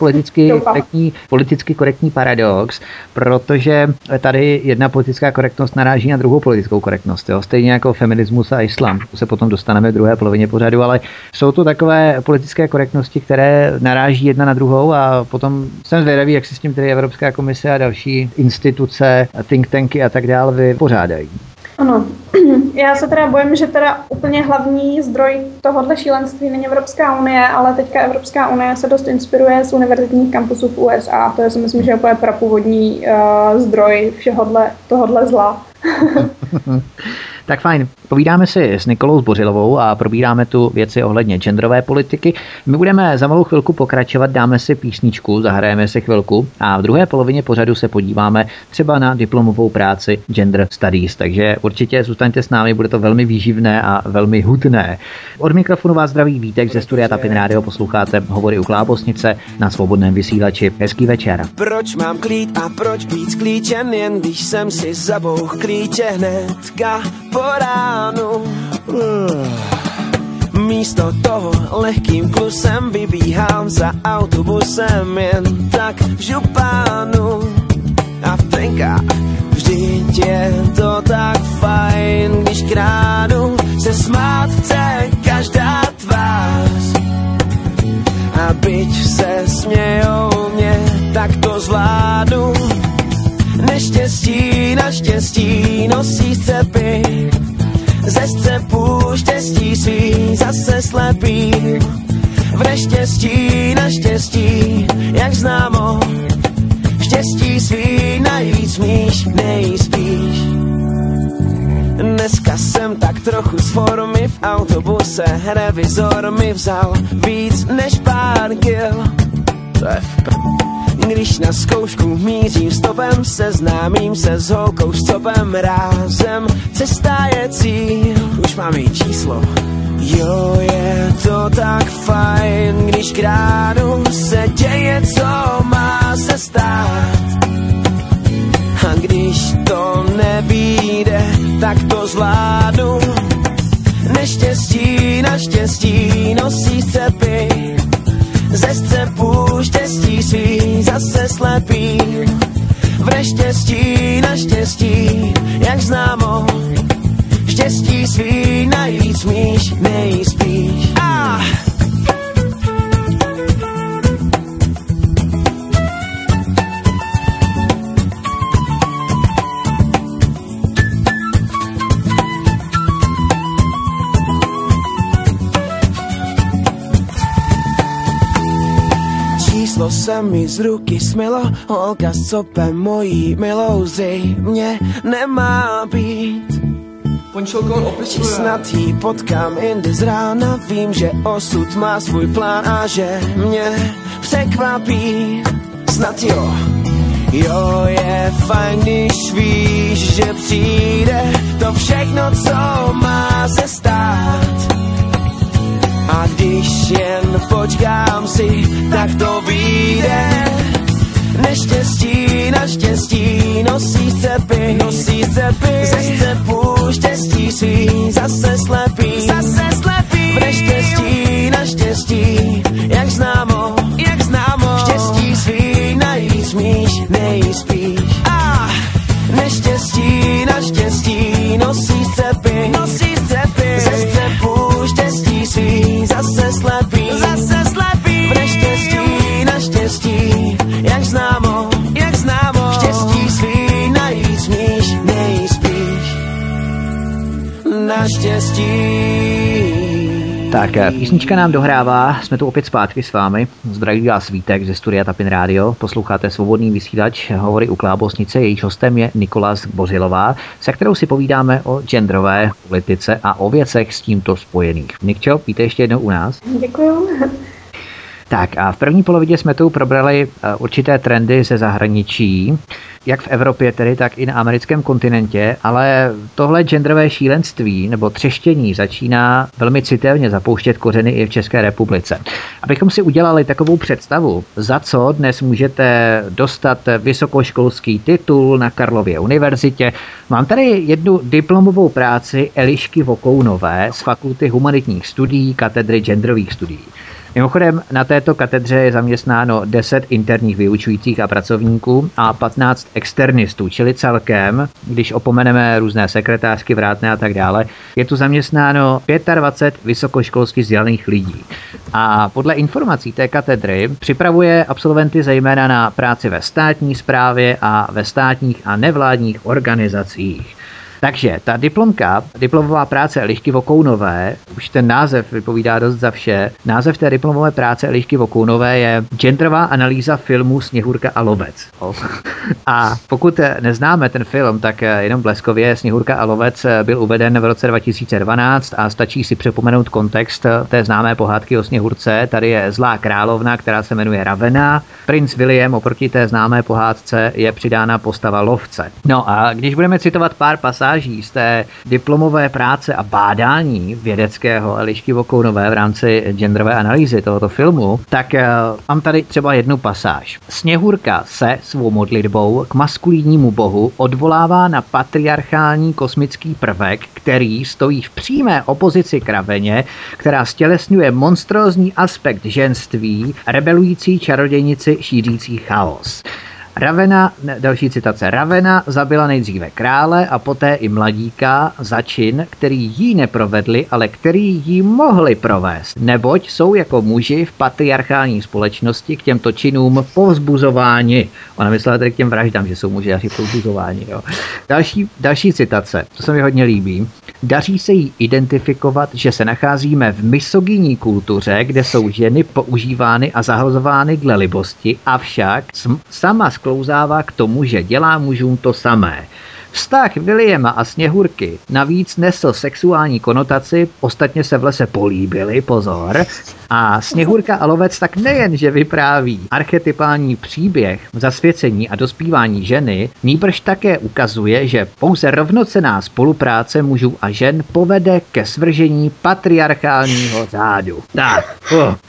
politicky korektní paradox, protože tady jedna politická korektnost naráží na druhou politickou korektnost. Jo? Stejně jako feminismus a islám. To se potom dostaneme v druhé polovině pořadu, ale jsou to takové politické korektnosti, které naráží jedna na druhou a potom jsem zvědavý, jak se s tím tedy Evropská komise a další instituce, think tanky a tak dále vypořádají. Ano, já se teda bojím, že teda úplně hlavní zdroj tohohle šílenství není Evropská unie, ale teďka Evropská unie se dost inspiruje z univerzitních kampusů v USA. To je si myslím, že je úplně prapůvodní zdroj tohohle zla. Tak fajn. Povídáme si s Nikolou Zbořilovou a probíráme tu věci ohledně genderové politiky. My budeme za malou chvilku pokračovat, dáme si písničku, zahrajeme si chvilku a v druhé polovině pořadu se podíváme třeba na diplomovou práci Gender Studies. Takže určitě zůstaňte s námi, bude to velmi výživné a velmi hutné. Od mikrofonu vás zdraví Vítek ze studia Tapin Radio, posloucháte Hovory u Klábosnice na svobodném vysílači. Hezký večer. Proč mám klít a proč být sklíčen, jen když jsem si zabouch klíče hnedka po ránu. Místo toho lehkým klusem vybíhám za autobusem jen tak v župánu a v trenkách. Vždyť je to tak fajn, když kránu, se smát chce každá tvář. A byť se smějou mě, tak to zvládnu. Neštěstí, naštěstí nosí střepy, ze střepů štěstí svý zase slepý. V neštěstí, naštěstí, jak známo, štěstí svý najvíc míš, nejspíš. Dneska jsem tak trochu z formy v autobuse, revizor mi vzal víc než pár kil. To je když na zkoušku mířím stopem, seznámím se s holkou s copem, rázem cesta je cíl, už mám její číslo. Jo, je to tak fajn, když kránu, se děje, co má se stát. A když to nevyjde, tak to zvládnu. Neštěstí, naštěstí nosí střepy, ze střepů štěstí svý zase slepý. V neštěstí, naštěstí, jak známo, štěstí svý najvíc míš, nejspíš. kouslo se mi z ruky smilo, holka s copem mojí milou zřejmě nemá být. Či snad jí potkám jindy z rána, vím, že osud má svůj plán a že mě překvapí. Snad jo, jo, je fajn, když víš, že přijde to všechno, co má se stát. A když jen počkám si, tak to vyjde. Neštěstí, naštěstí, nosí cepy, ze stepu štěstí svý, zase slepý, v neštěstí, naštěstí, jak známo, štěstí svý najít smíš, nejspíš. A neštěstí, naštěstí, nosí cepy, ze stepu štěstí svý, zase slepý, v neštěstí, naštěstí, jak známo, štěstí svý najít smíš, nejspíš. Naštěstí. Tak, písnička nám dohrává, jsme tu opět zpátky s vámi. Zdraví vás Vítek ze studia Tapin Radio. Posloucháte Svobodný vysílač, hovory u Klábosnice. Jejíž hostem je Nikolas Bořilová, se kterou si povídáme o genderové politice a o věcech s tímto spojených. Nikčo, víte ještě jednou u nás? Děkuju. Tak a v první polovině jsme tu probrali určité trendy ze zahraničí, jak v Evropě tedy, tak i na americkém kontinentě, ale tohle genderové šílenství nebo třeštění začíná velmi citelně zapouštět kořeny i v České republice. Abychom si udělali takovou představu, za co dnes můžete dostat vysokoškolský titul na Karlově univerzitě, mám tady jednu diplomovou práci Elišky Vokounové z Fakulty humanitních studií katedry genderových studií. Mimochodem, na této katedře je zaměstnáno 10 interních vyučujících a pracovníků a 15 externistů, čili celkem, když opomeneme různé sekretářky, vrátné a tak dále, je tu zaměstnáno 25 vysokoškolsky vzdělaných lidí. A podle informací té katedry připravuje absolventy zejména na práci ve státní správě a ve státních a nevládních organizacích. Takže ta diplomová práce Elišky Vokounové, už ten název vypovídá dost za vše. Název té diplomové práce Elišky Vokounové je Genderová analýza filmu Sněhurka a lovec. A pokud neznáme ten film, tak jenom bleskově Sněhurka a lovec byl uveden v roce 2012 a stačí si připomenout kontext té známé pohádky o Sněhurce. Tady je zlá královna, která se jmenuje Ravena. Princ William oproti té známé pohádce je přidána postava lovce. No a když budeme citovat pár pasáží z té diplomové práce a bádání vědeckého Elišky Vokounové v rámci genderové analýzy tohoto filmu, tak mám tady třeba jednu pasáž. Sněhurka se svou modlitbou k maskulínnímu bohu odvolává na patriarchální kosmický prvek, který stojí v přímé opozici k Raveně, která stělesňuje monstrózní aspekt ženství, rebelující čarodějnici šířící chaos. Další citace. Ravena zabila nejdříve krále a poté i mladíka za čin, který jí neprovedli, ale který jí mohli provést. Neboť jsou jako muži v patriarchální společnosti k těmto činům povzbuzováni. Ona myslela tedy k těm vraždám, že jsou muži asi povzbuzováni. Jo. Další citace, to se mi hodně líbí. Daří se jí identifikovat, že se nacházíme v misogynní kultuře, kde jsou ženy používány a zahazovány dle libosti, avšak sama sklouzává k tomu, že dělá mužům to samé. Vztah Williama a Sněhurky navíc nesl sexuální konotaci, ostatně se v lese políbili, pozor, a Sněhurka a lovec tak nejen, že vypráví archetypální příběh zasvěcení a dospívání ženy, nýbrž také ukazuje, že pouze rovnocenná spolupráce mužů a žen povede ke svržení patriarchálního řádu. Tak,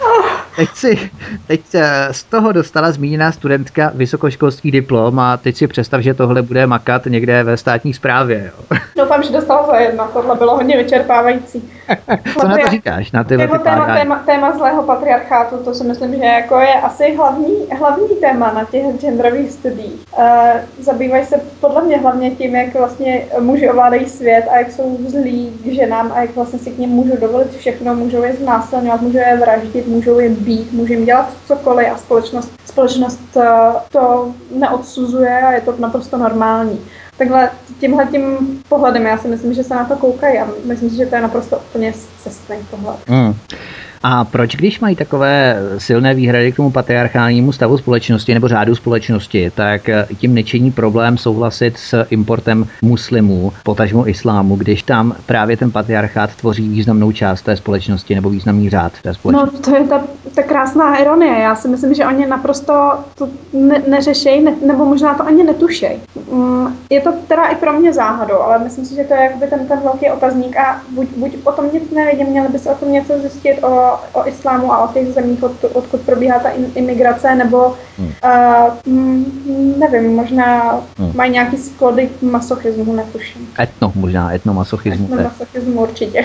Teď z toho dostala zmíněná studentka vysokoškolský diplom a teď si představ, že tohle bude makat někde ve státní správě. Jo. Doufám, že dostala za jedno, tohle bylo hodně vyčerpávající. Co na to říkáš? Na téma zlého patriarchátu, to si myslím, že jako je asi hlavní téma na těch genderových studiích. Zabývají se podle mě hlavně tím, jak vlastně muži ovládají svět a jak jsou zlí k ženám a jak vlastně si k nim můžou dovolit všechno, můžou je znásilňovat, můžou je vraždit, můžou je být, můžou jim dělat cokoliv a společnost to neodsuzuje a je to naprosto normální. Takhle tímhletím pohledem já si myslím, že se na to koukají a myslím si, že to je naprosto úplně cestný pohled. A proč, když mají takové silné výhrady k tomu patriarchálnímu stavu společnosti nebo řádu společnosti, tak tím nečiní problém souhlasit s importem muslimů, potažmo islámu, když tam právě ten patriarchát tvoří významnou část té společnosti nebo významný řád té společnosti? No, to je ta krásná ironie. Já si myslím, že oni naprosto to neřešejí, nebo možná to ani netušejí. Je to teda i pro mě záhadou, ale myslím si, že to je jakoby ten velký otazník a buď o tom nic nevědím, měli by se o tom něco zjistit o islámu a o těch zemích, odkud probíhá ta imigrace, nebo nevím, možná mají nějaký sklady k masochismu, netuším. Etnomasochismu. Etnomasochismu určitě.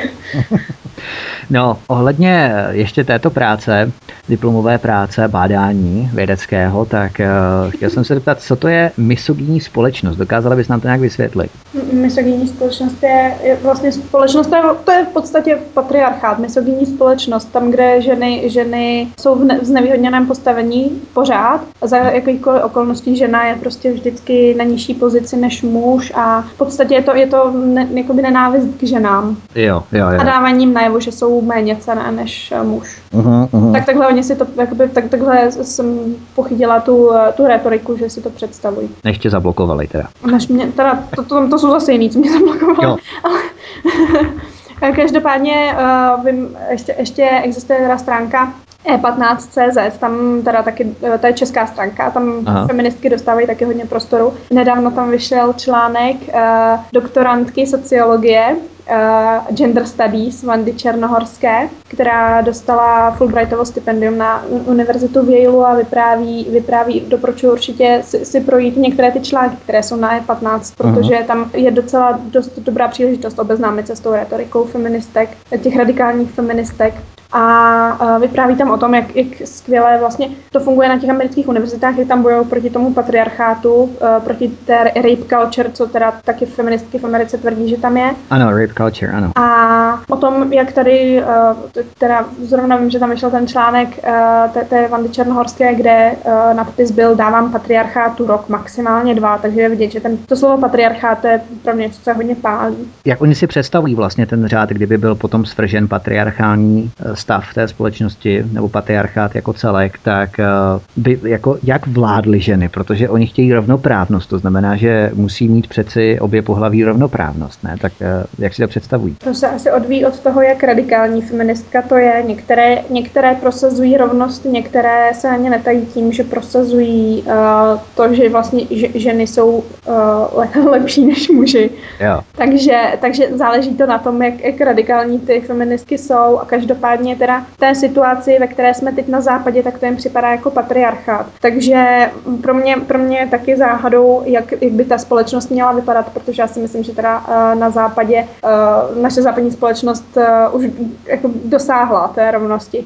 No, ohledně ještě této práce, diplomové práce, bádání vědeckého, tak chtěl jsem se zeptat, co to je misogynní společnost? Dokázala bys nám to nějak vysvětlit? Misogynní společnost je vlastně společnost, to je v podstatě patriarchát, misogynní společnost, tam, kde ženy jsou v znevýhodněném postavení pořád a za jakýchkoliv okolností žena je prostě vždycky na nižší pozici než muž a v podstatě je to jakoby nenávist k ženám. Jo. A dáváním najevo, že jsou méně cenné než muž. Tak takhle oni si to, jakoby, takhle jsem pochytila tu retoriku, že si to představují. Než tě zablokovali teda. Než mě, teda, to jsou zase jiný, co mě zablokovali. Ale každopádně ještě existuje teda stránka E15.cz, tam teda taky, to je česká stránka, tam feministky dostávají taky hodně prostoru. Nedávno tam vyšel článek doktorantky sociologie, Gender Studies Vandy Černohorské, která dostala Fulbrightovo stipendium na univerzitu v Yaleu a vypráví, doporučuji určitě si projít některé ty články, které jsou na E15, protože tam je docela dost dobrá příležitost obeznámit se s tou retorikou feministek, těch radikálních feministek. A vypráví tam o tom, jak skvěle vlastně to funguje na těch amerických univerzitách, jak tam bojují proti tomu patriarchátu, proti té rape culture, co teda taky feministky v Americe tvrdí, že tam je. Ano, rape culture, ano. A o tom, jak tady, teda zrovna vím, že tam vyšel ten článek té Vandy Černohorské, kde nadpis byl dávám patriarchátu rok, maximálně 2, takže je vidět, že to slovo patriarchát to je pro mě něco, co hodně pálí. Jak oni si představují vlastně ten řád, kdyby byl potom svržen patriarchální stav té společnosti nebo patriarchát jako celek, tak by jako jak vládly ženy, protože oni chtějí rovnoprávnost, to znamená, že musí mít přeci obě pohlaví rovnoprávnost, ne? Tak jak si to představují? To se asi odvíjí od toho, jak radikální feministka to je. Některé prosazují rovnost, některé se ani netají tím, že prosazují to, že vlastně ženy jsou lepší než muži. Jo. Takže záleží to na tom, jak radikální ty feministky jsou a každopádně teda v té situaci, ve které jsme teď na západě, tak to jim připadá jako patriarchát. Takže pro mě je taky záhadou, jak by ta společnost měla vypadat, protože já si myslím, že teda na západě naše západní společnost už jako dosáhla té rovnosti.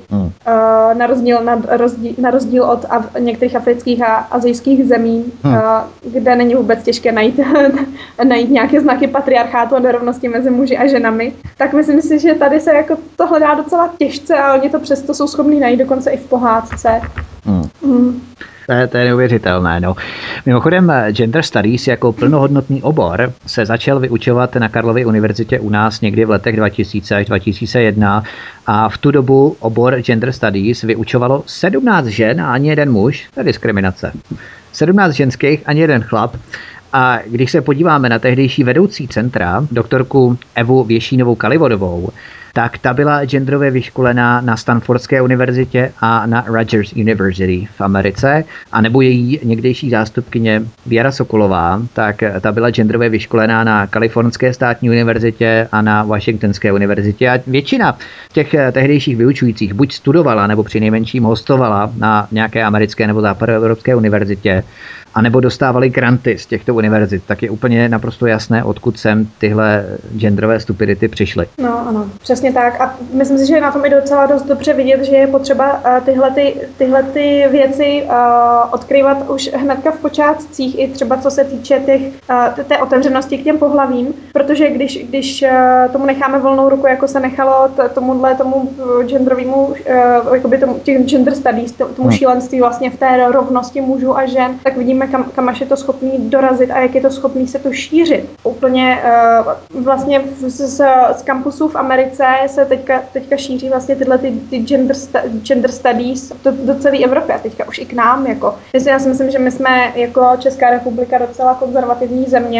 Na rozdíl od některých afrických a asijských zemí, kde není vůbec těžké najít nějaké znaky patriarchátu a nerovnosti mezi muži a ženami, tak myslím si, že tady se jako to hledá docela těžce a oni to přesto jsou schopní najít dokonce i v pohádce. To je neuvěřitelné. No. Mimochodem, Gender Studies jako plnohodnotný obor se začal vyučovat na Karlově univerzitě u nás někdy v letech 2000 až 2001 a v tu dobu obor Gender Studies vyučovalo 17 žen a ani jeden muž. To je diskriminace. 17 ženských, ani jeden chlap. A když se podíváme na tehdejší vedoucí centra, doktorku Evu Věšínovou Kalivodovou, tak ta byla genderově vyškolená na Stanfordské univerzitě a na Rutgers University v Americe, a nebo její někdejší zástupkyně Věra Sokolová, tak ta byla genderově vyškolená na Kalifornské státní univerzitě a na Washingtonské univerzitě. A většina těch tehdejších vyučujících buď studovala, nebo přinejmenším hostovala na nějaké americké nebo západoevropské univerzitě, a nebo dostávali granty z těchto univerzit, tak je úplně naprosto jasné, odkud sem tyhle genderové stupidity přišly. No ano, přesně tak. A myslím si, že na tom je docela dost dobře vidět, že je potřeba tyhle věci odkrývat už hnedka v počátcích, i třeba co se týče té otevřenosti k těm pohlavím, protože když tomu necháme volnou ruku, jako se nechalo tomu genderovému, jakoby těch gender studies, tomu šílenství vlastně v té rovnosti mužů a žen, tak vidíme, vidíme, kam až je to schopný dorazit a jak je to schopný se to šířit. Úplně vlastně z kampusů v Americe se teďka šíří vlastně tyhle ty gender studies do celé Evropy a teďka už i k nám. Jako. Já si myslím, že my jsme jako Česká republika docela konzervativní země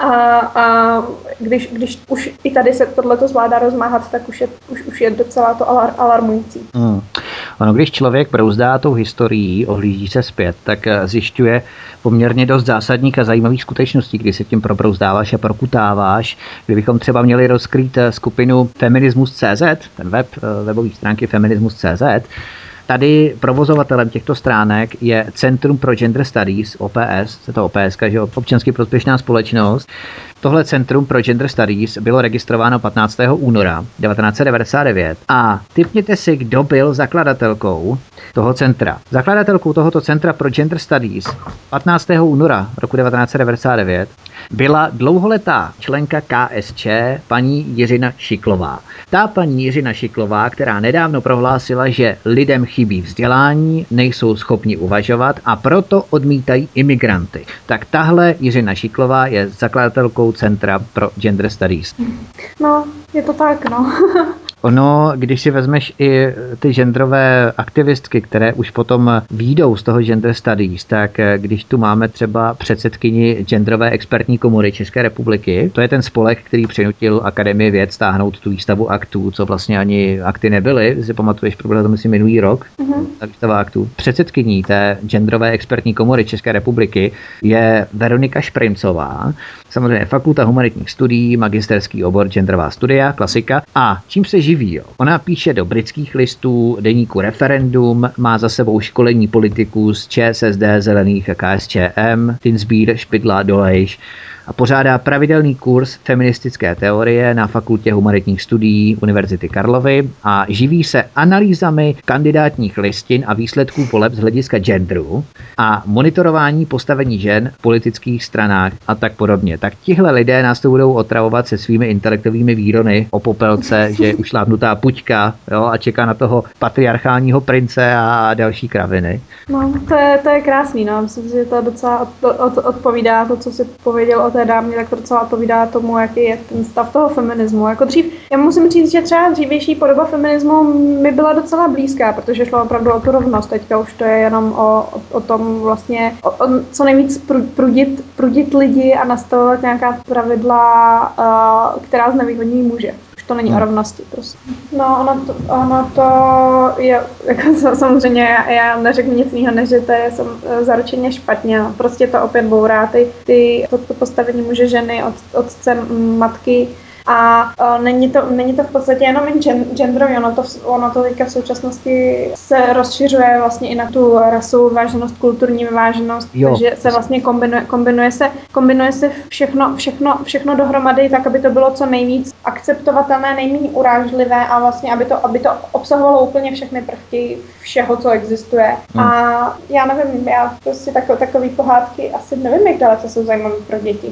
a když už i tady se tohleto zvládá rozmáhat, tak už je docela to alarmující. Ono, když člověk brouzdá tou historií, ohlíží se zpět, tak zjišťuje poměrně dost zásadních a zajímavých skutečností, kdy se tím probrouzdáváš a prokutáváš. Kdybychom třeba měli rozkrýt skupinu Feminismus.cz, ten webové stránky Feminismus.cz, tady provozovatelem těchto stránek je Centrum pro Gender Studies, OPS, to OPS, že občansky prospěšná společnost. Tohle Centrum pro Gender Studies bylo registrováno 15. února 1999 a tipněte si, kdo byl zakladatelkou toho centra. Zakladatelkou tohoto Centra pro Gender Studies 15. února roku 1999 byla dlouholetá členka KSČ paní Jiřina Šiklová. Ta paní Jiřina Šiklová, která nedávno prohlásila, že lidem chybí vzdělání, nejsou schopni uvažovat a proto odmítají imigranty. Tak tahle Jiřina Šiklová je zakladatelkou Centra pro Gender Studies. No, je to tak, no. Ono, když si vezmeš i ty genderové aktivistky, které už potom výjdou z toho Gender Studies, tak když tu máme třeba předsedkyni genderové expertní komory České republiky, to je ten spolek, který přinutil Akademii věd stáhnout tu výstavu aktů, co vlastně ani akty nebyly, si pamatuješ, proběhlo to myslím minulý rok, ta výstava aktů. Předsedkyní té genderové expertní komory České republiky je Veronika Šprincová, samozřejmě fakulta humanitních studií, magisterský obor genderová studia, klasika. A čím se živí? Jo? Ona píše do Britských listů, deníku Referendum, má za sebou školení politiků z ČSSD, Zelených a KSČM, Tinsbír, Špidla, Dolejš a pořádá pravidelný kurz feministické teorie na fakultě humanitních studií Univerzity Karlovy a živí se analýzami kandidátních listin a výsledků voleb z hlediska genderu a monitorování postavení žen v politických stranách a tak podobně. Tak tihle lidé nás to budou otravovat se svými intelektovými výrony o Popelce, že je ušlápnutá puťka, jo, a čeká na toho patriarchálního prince a další kraviny. No, to je krásný, no. Myslím, že to docela odpovídá to, co jsi pověděl o té dámě, tak to docela odpovídá tomu, jaký je ten stav toho feminismu. Jako dřív, já musím říct, že třeba dřívější podoba feminismu mi byla docela blízká, protože šlo opravdu o tu rovnost. Teďka už to je jenom o tom vlastně, o co nejvíc prudit lidi a nastavovat nějaká pravidla, která znevýhodní muže. To není o rovnosti, prostě. No, ono to je, jako samozřejmě, já neřeknu nic jiného, než že to je zaručeně špatně. No. Prostě to opět bourá to postavení muže, ženy, otce, matky. A není to v podstatě jenom genderový, ono to teďka v současnosti se rozšiřuje vlastně i na tu rasovou vyváženost, kulturní vyváženost, takže se vlastně kombinuje se všechno dohromady, tak aby to bylo co nejvíc akceptovatelné, nejméně urážlivé a vlastně aby to obsahovalo úplně všechny prvky všeho, co existuje. A já nevím, já prostě takový pohádky asi nevím, jak dalece jsou zajímavé pro děti.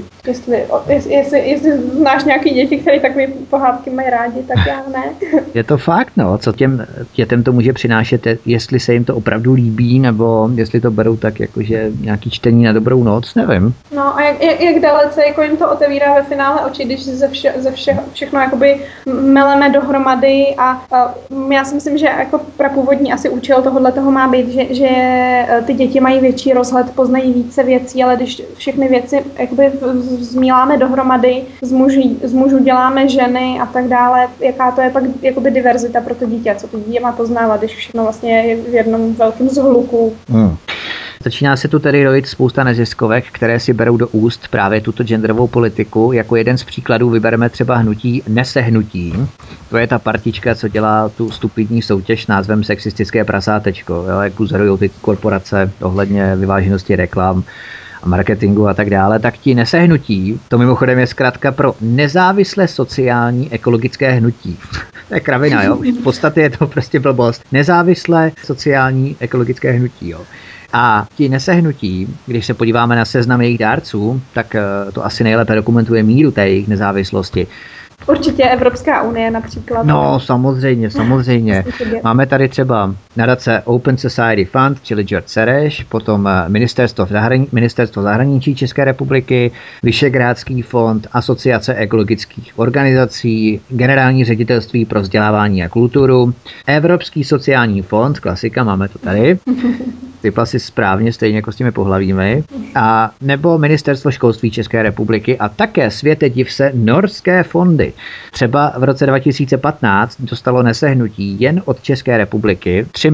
Jestli znáš nějaký děti, které takové pohádky mají rádi, tak já ne. Je to fakt, no, co těm dětem to může přinášet, jestli se jim to opravdu líbí, nebo jestli to berou tak, jakože nějaký čtení na dobrou noc, nevím. No a jak dalece jako jim to otevírá ve finále oči, když všechno jakoby meleme dohromady a já si myslím, že jako prapůvodní asi účel tohoto má být, že ty děti mají větší rozhled, poznají více věcí, ale když všechny věci jakoby zmíláme dohromady, z mužů děláme ženy a tak dále, jaká to je pak jakoby diverzita pro to dítě, co to dítě má poznávat, když všechno vlastně je v jednom velkém zhluku. Začíná se tu tedy rojit spousta neziskovek, které si berou do úst právě tuto genderovou politiku. Jako jeden z příkladů vybereme třeba hnutí Nesehnutí. To je ta partička, co dělá tu stupidní soutěž s názvem Sexistické prasátečko, jo, jak buzerujou ty korporace ohledně vyváženosti reklam a marketingu a tak dále, tak ti Nesehnutí, to mimochodem je zkrátka pro nezávislé sociální ekologické hnutí. To je kravina, jo, v podstatě je to prostě blbost. Nezávislé sociální ekologické hnutí, jo. A ti Nesehnutí, když se podíváme na seznam jejich dárců, tak to asi nejlépe dokumentuje míru té jejich nezávislosti. Určitě Evropská unie například. No, samozřejmě. Máme tady třeba nadace Open Society Fund, čili George Sereš, potom Ministerstvo zahraničí České republiky, Vyšegrádský fond, Asociace ekologických organizací, Generální ředitelství pro vzdělávání a kulturu, Evropský sociální fond, klasika, máme to tady, typla si správně, stejně jako s těmi pohlavími, a nebo Ministerstvo školství České republiky a také světe div se norské fondy. Třeba v roce 2015 dostalo nesehnutí jen od České republiky 3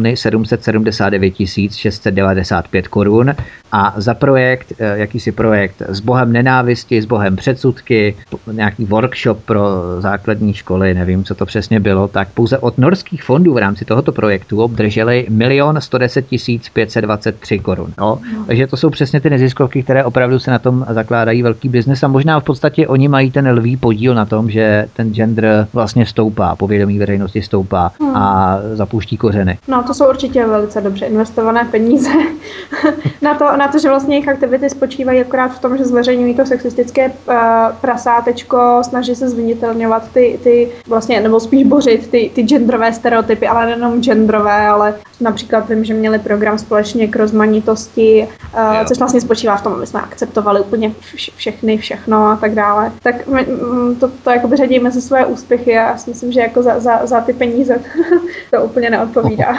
779 695 korun a za projekt, jakýsi projekt s bohem nenávisti, s bohem předsudky, nějaký workshop pro základní školy, nevím, co to přesně bylo, tak pouze od norských fondů v rámci tohoto projektu obdrželi 1 110 523 korun. No, takže to jsou přesně ty neziskovky, které opravdu se na tom zakládají velký biznes a možná v podstatě oni mají ten lví podíl na tom, že ten gender vlastně stoupá, povědomí veřejnosti stoupá a zapouští kořeny. No, to jsou určitě velice dobře investované peníze na to, že vlastně jejich aktivity spočívají akorát v tom, že zveřejňují to sexistické prasátečko, snaží se zviditelňovat ty vlastně, nebo spíš bořit ty genderové stereotypy, ale nejenom genderové, ale například vím, že měli program společně k rozmanitosti, což vlastně spočívá v tom, aby jsme akceptovali úplně všechno a tak dále. Tak to jakoby řadí mezi své úspěchy a já si myslím, že jako za ty peníze to úplně neodpovídá.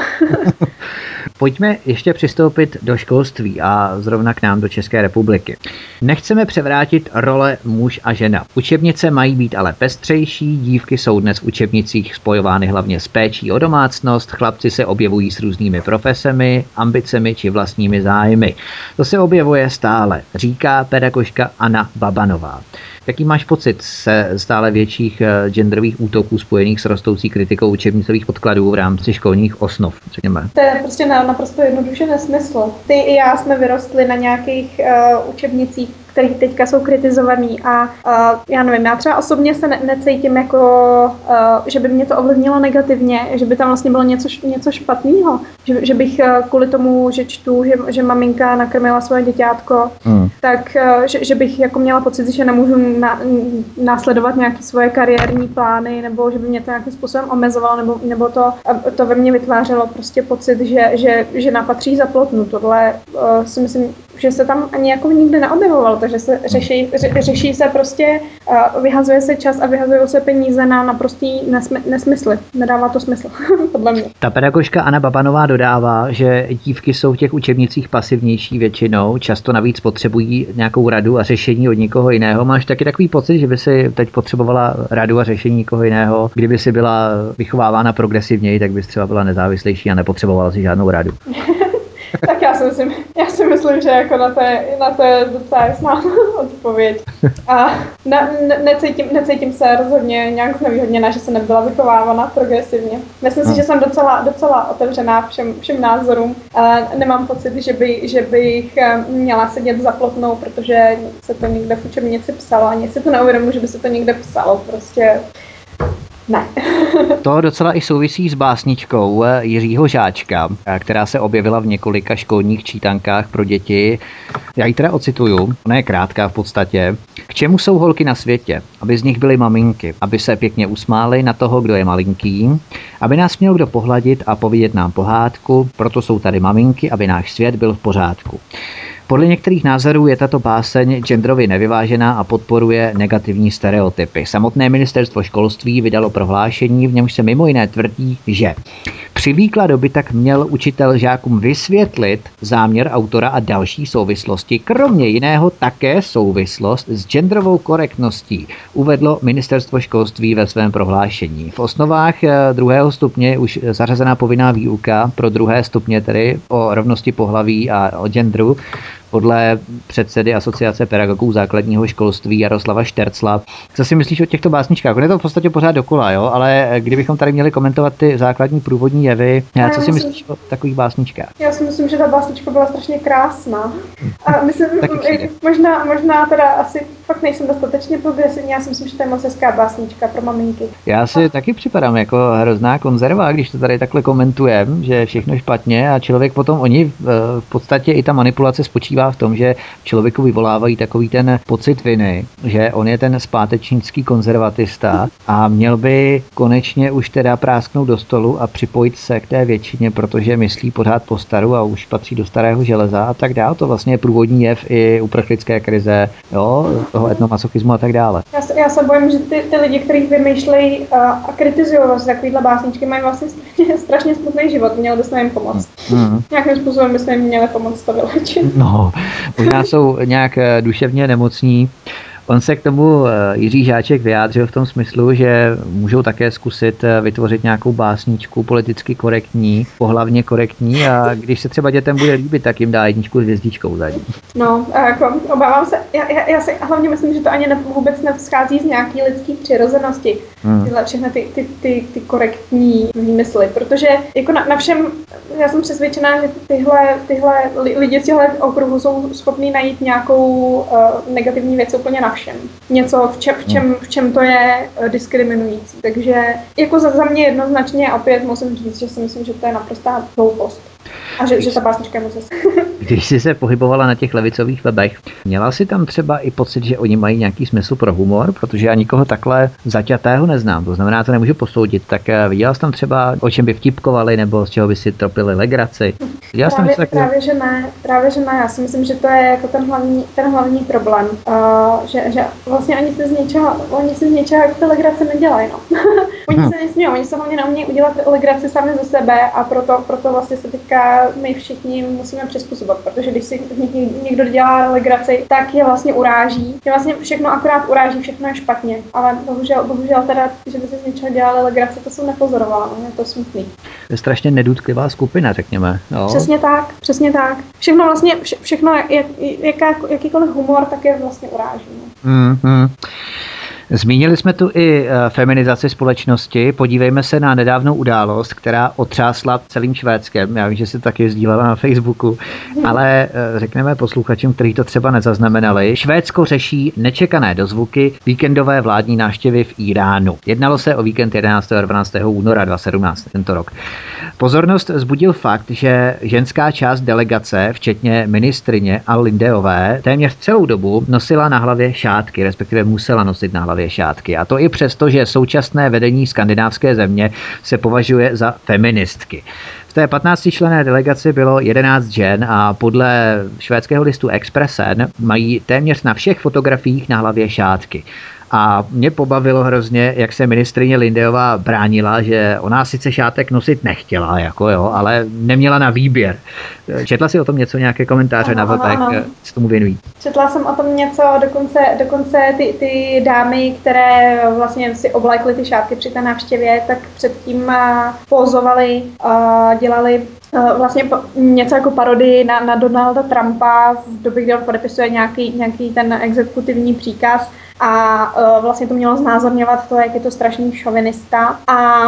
Pojďme ještě přistoupit do školství a zrovna k nám do České republiky. Nechceme převrátit role muž a žena. Učebnice mají být ale pestřejší, dívky jsou dnes v učebnicích spojovány hlavně s péčí o domácnost, chlapci se objevují s různými profesemi, ambicemi či vlastními zájmy. To se objevuje stále, říká pedagožka Anna Babanová. Jaký máš pocit se stále větších genderových útoků spojených s rostoucí kritikou učebnicových podkladů v rámci školních osnov, řekněme? To je prostě naprosto jednoduše nesmysl. Ty i já jsme vyrostli na nějakých učebnicích, které teďka jsou kritizovaný a já nevím, já třeba osobně se necítím jako, že by mě to ovlivnilo negativně, že by tam vlastně bylo něco špatného, že bych kvůli tomu, že čtu, že maminka nakrmila svoje děťátko, tak že bych jako měla pocit, že nemůžu následovat nějaké svoje kariérní plány, nebo že by mě to nějakým způsobem omezovalo, nebo to ve mně vytvářelo prostě pocit, že napatří za plotnu. Tohle si myslím, že se tam ani jako nikdy neobjevovalo, takže se řeší se prostě, vyhazuje se čas a vyhazují se peníze na naprostý nesmysly. Nedává to smysl, podle mě. Ta pedagožka Anna Babanová dodává, že dívky jsou v těch učebnicích pasivnější většinou, často navíc potřebují nějakou radu a řešení od někoho jiného. Máš taky takový pocit, že by si teď potřebovala radu a řešení někoho jiného? Kdyby si byla vychovávána progresivněji, tak bys třeba byla nezávislejší a nepotřebovala si žádnou radu. Tak já si myslím, že jako na to je docela jasná odpověď. A necítím se rozhodně nějak znevýhodněná, že jsem nebyla vychovávána progresivně. Myslím si, že jsem docela otevřená všem názorům. Nemám pocit, že bych měla sedět za plotnou, protože se to někde v učebnici psalo. Ani si to neuvědomuji, že by se to někde psalo. Prostě ne. To docela i souvisí s básničkou Jiřího Žáčka, která se objevila v několika školních čítankách pro děti. Já ji teda ocituju, ona je krátká v podstatě. K čemu jsou holky na světě? Aby z nich byly maminky, aby se pěkně usmály na toho, kdo je malinký, aby nás měl kdo pohladit a povědět nám pohádku, proto jsou tady maminky, aby náš svět byl v pořádku. Podle některých názorů je tato báseň genderově nevyvážená a podporuje negativní stereotypy. Samotné ministerstvo školství vydalo prohlášení, v němž se mimo jiné tvrdí, že při výkladu by tak měl učitel žákům vysvětlit záměr autora a další souvislosti, kromě jiného také souvislost s genderovou korektností, uvedlo ministerstvo školství ve svém prohlášení. V osnovách druhého stupně je už zařazená povinná výuka pro druhé stupně, tedy o rovnosti pohlaví a o genderu, podle předsedy Asociace pedagogů základního školství Jaroslava Štercla. Co si myslíš o těchto básničkách? On je to v podstatě pořád dokola, jo? Ale kdybychom tady měli komentovat ty základní průvodní jevy, co si myslíš o takových básničkách? Já si myslím, že ta básnička byla strašně krásná. A myslím, možná teda asi fakt nejsem dostatečně progresivní, já si myslím, že to je moc hezká básnička pro maminky. Já si taky připadám jako hrozná konzerva, když to tady takhle komentujem, že je všechno špatně a člověk potom v podstatě i ta manipulace spočívá spočívá v tom, že člověku vyvolávají takový ten pocit viny, že on je ten zpátečnický konzervatista a měl by konečně už teda prásknout do stolu a připojit se k té většině, protože myslí pořád po staru a už patří do starého železa a tak dále. To vlastně je průvodní jev i uprchlické krize, jo, toho etnomasochismu a tak dále. Já se bojím, že ty lidi, kteří vymýšlejí a kritizují vlastně takovýhle básničky, mají vlastně strašně smutný život. Měli bychom jim pomoct. Nějakým způsobem bychom jim měli pomoct to vylečit. No, možná jsou nějak duševně nemocní. On se k tomu Jiří Žáček vyjádřil v tom smyslu, že můžou také zkusit vytvořit nějakou básničku politicky korektní, pohlavně korektní a když se třeba dětem bude líbit, tak jim dá 1 s hvězdičkou za ní. No, jako obávám se, já si hlavně myslím, že to ani vůbec nevzchází z nějaký lidský přirozenosti. Tyhle všechny ty korektní výmysly, protože jako na všem, já jsem přesvědčená, že tyhle lidi z těchto okruhů jsou schopní najít nějakou negativní věc úplně na všem. Něco, v čem to je diskriminující. Takže jako za mě jednoznačně opět musím říct, že si myslím, že to je naprostá hloupost. A že ta básnička je moc hezká. Když jsi se pohybovala na těch levicových webech, měla jsi tam třeba i pocit, že oni mají nějaký smysl pro humor? Protože já nikoho takhle zaťatého neznám, to znamená, to nemůžu posoudit. Tak viděla jsi tam třeba, o čem by vtipkovali, nebo z čeho by si tropili legraci? Právě že ne. Já si myslím, že to je jako ten hlavní problém. Že vlastně oni si z něčeho jako ty legrace nedělají. No. Oni se nesmějí, oni se hlavně neumějí udělat legraci sami ze sebe a proto vlastně se teďka my všichni musíme přizpůsobit, protože když si někdo dělá legraci, tak je vlastně uráží. Je vlastně všechno akorát uráží, všechno je špatně. Ale bohužel teda, že by se z něčeho dělali legraci, to jsem nepozorovala, no, je to smutný. To je strašně nedůtklivá skupina, řekněme. Jo? Přesně tak. Všechno vlastně, jakýkoliv humor, tak je vlastně uráží. No. Zmínili jsme tu i feminizaci společnosti. Podívejme se na nedávnou událost, která otřásla celým Švédskem. Já vím, že se taky sdílela na Facebooku, ale řekneme posluchačům, kteří to třeba nezaznamenali. Švédsko řeší nečekané dozvuky víkendové vládní návštěvy v Iránu. Jednalo se o víkend 11. a 12. února 2017 tento rok. Pozornost vzbudil fakt, že ženská část delegace, včetně ministryně Al-Lindeové, téměř celou dobu nosila na hlavě šátky, respektive musela nosit na hlavě šátky. A to i přesto, že současné vedení skandinávské země se považuje za feministky. V té 15členné delegaci bylo 11 žen a podle švédského listu Expressen mají téměř na všech fotografiích na hlavě šátky. A mě pobavilo hrozně, jak se ministryně Lindeová bránila, že ona sice šátek nosit nechtěla, ale neměla na výběr. Četla si o tom něco, nějaké komentáře na webech, se tomu věnují? Četla jsem o tom něco, dokonce ty dámy, které vlastně si oblékly ty šátky při té návštěvě, tak předtím pózovaly, dělali vlastně něco jako parodii na Donalda Trumpa v době, kdy on podepisuje nějaký ten exekutivní příkaz a vlastně to mělo znázorňovat to, jak je to strašný šovinista. A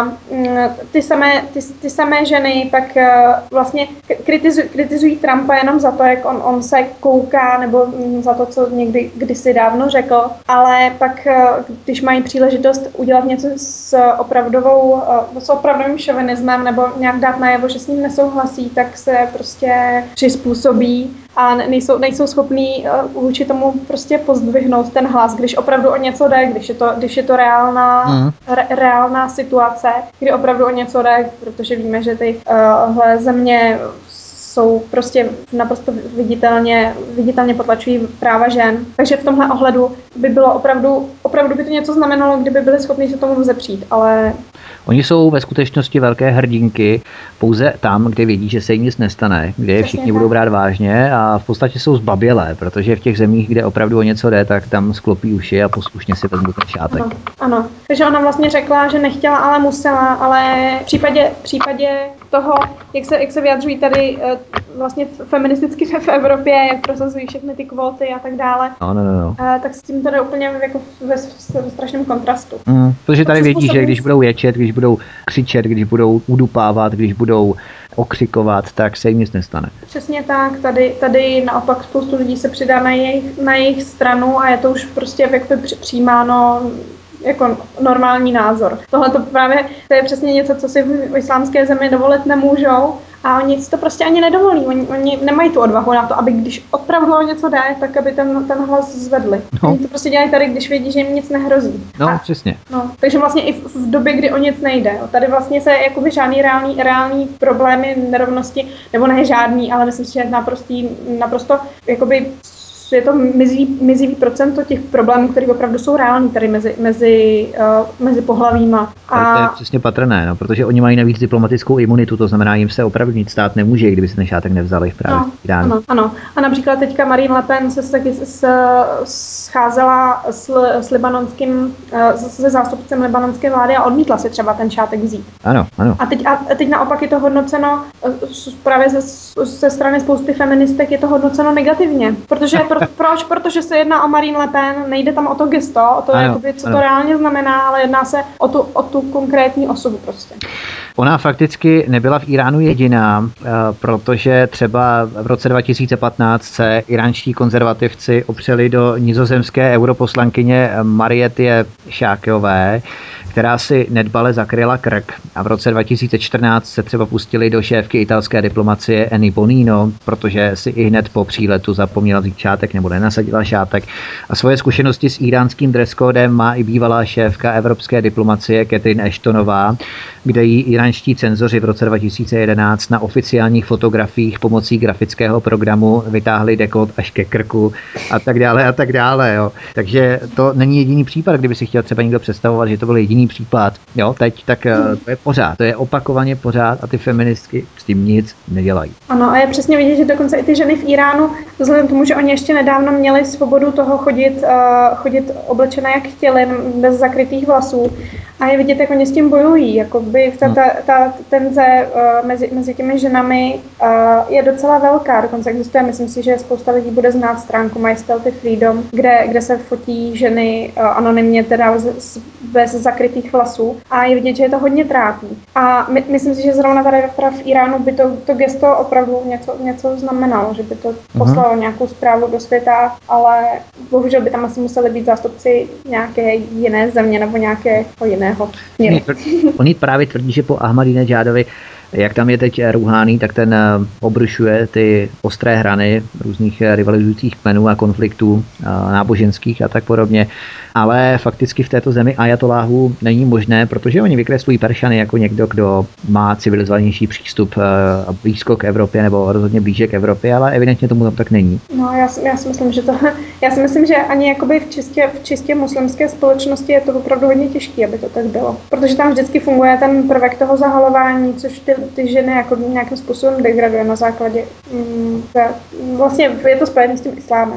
ty samé ženy pak vlastně kritizují Trumpa jenom za to, jak on se kouká, nebo za to, co někdy kdysi dávno řekl, ale pak, když mají příležitost udělat něco s opravdovým šovinismem nebo nějak dát najevo, že s ním nesouhlasí, tak se prostě přizpůsobí a nejsou schopní vůči tomu prostě pozdvihnout ten hlas, když opravdu o něco jde, když je to reálná situace, kdy opravdu o něco jde, protože víme, že tyhle země jsou prostě naprosto viditelně potlačují práva žen. Takže v tomhle ohledu by bylo opravdu by to něco znamenalo, kdyby byli schopni se tomu vzepřít, ale oni jsou ve skutečnosti velké hrdinky pouze tam, kde vědí, že se jim nic nestane, kde je všichni budou brát vážně a v podstatě jsou zbabělé, protože v těch zemích, kde opravdu o něco jde, tak tam sklopí uši a poslušně si vezmu ten šátek. Ano. Takže ona vlastně řekla, že nechtěla, ale musela, ale v případě toho, jak se vyjadřují tady vlastně feministicky v Evropě, jak prosazují všechny ty kvóty a tak dále, no. Tak s tím to jde úplně jako ve strašném kontrastu. Protože tady vědí, že když budou ječet, když budou křičet, když budou udupávat, když budou okřikovat, tak se jim nic nestane. Přesně tak, tady naopak spoustu lidí se přidá na jejich stranu a je to už prostě jakoby přijímáno jako normální názor. Tohle to je přesně něco, co si v islámské zemi dovolit nemůžou A oni si to prostě ani nedovolí. Oni nemají tu odvahu na to, aby když opravdu o něco jde, tak aby ten hlas zvedli. No. Oni to prostě dělají tady, když vědí, že jim nic nehrozí. No, přesně. No, takže vlastně i v době, kdy o nic nejde. Tady vlastně se jakoby žádný reální problémy, nerovnosti, nebo ne žádný, ale myslím si, že naprosto jakoby je to mizivý procento těch problémů, které opravdu jsou reální tady mezi pohlavíma. A to je přesně patrné, no, protože oni mají navíc diplomatickou imunitu, to znamená, jim se opravdu nic stát nemůže, kdyby se ten šátek nevzali právě v Iránu. Ano. A například teďka Marine Le Pen se taky scházela se zástupcem libanonské vlády a odmítla si třeba ten šátek vzít. Ano. A teď naopak je to hodnoceno právě ze strany spousty feministek je to hodnoceno negativně, protože proč? Protože se jedná o Marine Le Pen, nejde tam o to gesto, o to, jakoby, co to reálně znamená, ale jedná se o tu konkrétní osobu prostě. Ona fakticky nebyla v Iránu jediná, protože třeba v roce 2015 se iránští konzervativci opřeli do nizozemské europoslankyně Marietje Šákeové, která si nedbale zakryla krk, a v roce 2014 se třeba pustili do šéfky italské diplomacie Eni Bonino, protože si i hned po příletu zapomněla vzít šátek nebo nenasadila šátek. A svoje zkušenosti s iránským dresscodem má i bývalá šéfka evropské diplomacie Catherine Ashtonová, kde jí iránští cenzoři v roce 2011 na oficiálních fotografiích pomocí grafického programu vytáhli dekolt až ke krku a tak dále. Jo. Takže to není jediný případ, kdyby si chtěl třeba někdo představovat, že to byl jediný případ. Jo, teď tak to je pořád, to je opakovaně pořád a ty feministky s tím nic nedělají. Ano, a je přesně vidět, že dokonce i ty ženy v Iránu, vzhledem k tomu, že oni ještě nedávno měli svobodu toho chodit oblečené jak chtěli, bez zakrytých vlasů, a je vidět, jak oni s tím bojují. Jakoby ta tenze mezi těmi ženami je docela velká. Dokonce existuje, myslím si, že spousta lidí bude znát stránku My Stealthy Freedom, kde se fotí ženy anonymně, teda bez zakrytých vlasů. A je vidět, že je to hodně trápí. A myslím si, že zrovna tady v Iránu by to gesto opravdu něco znamenalo, že by to poslalo nějakou zprávu do světa, ale bohužel by tam asi museli být zástupci nějaké jiné země nebo nějakého jiného směru. Oni právě tvrdí, že po Ahmadinejadovi, jak tam je teď Rouhání, tak ten obrušuje ty ostré hrany různých rivalizujících kmenů a konfliktů náboženských a tak podobně. Ale fakticky v této zemi ajatoláhů není možné, protože oni vykreslují Peršany jako někdo, kdo má civilizovanější přístup blízko k Evropě nebo rozhodně blíže k Evropě, ale evidentně tomu tam tak není. No, já si myslím, že ani jakoby v čistě muslimské společnosti je to opravdu hodně těžké, aby to tak bylo. Protože tam vždycky funguje ten prvek toho zahalování, což ty ženy jako nějakým způsobem degraduje na základě. Vlastně je to spojené s tím islámem.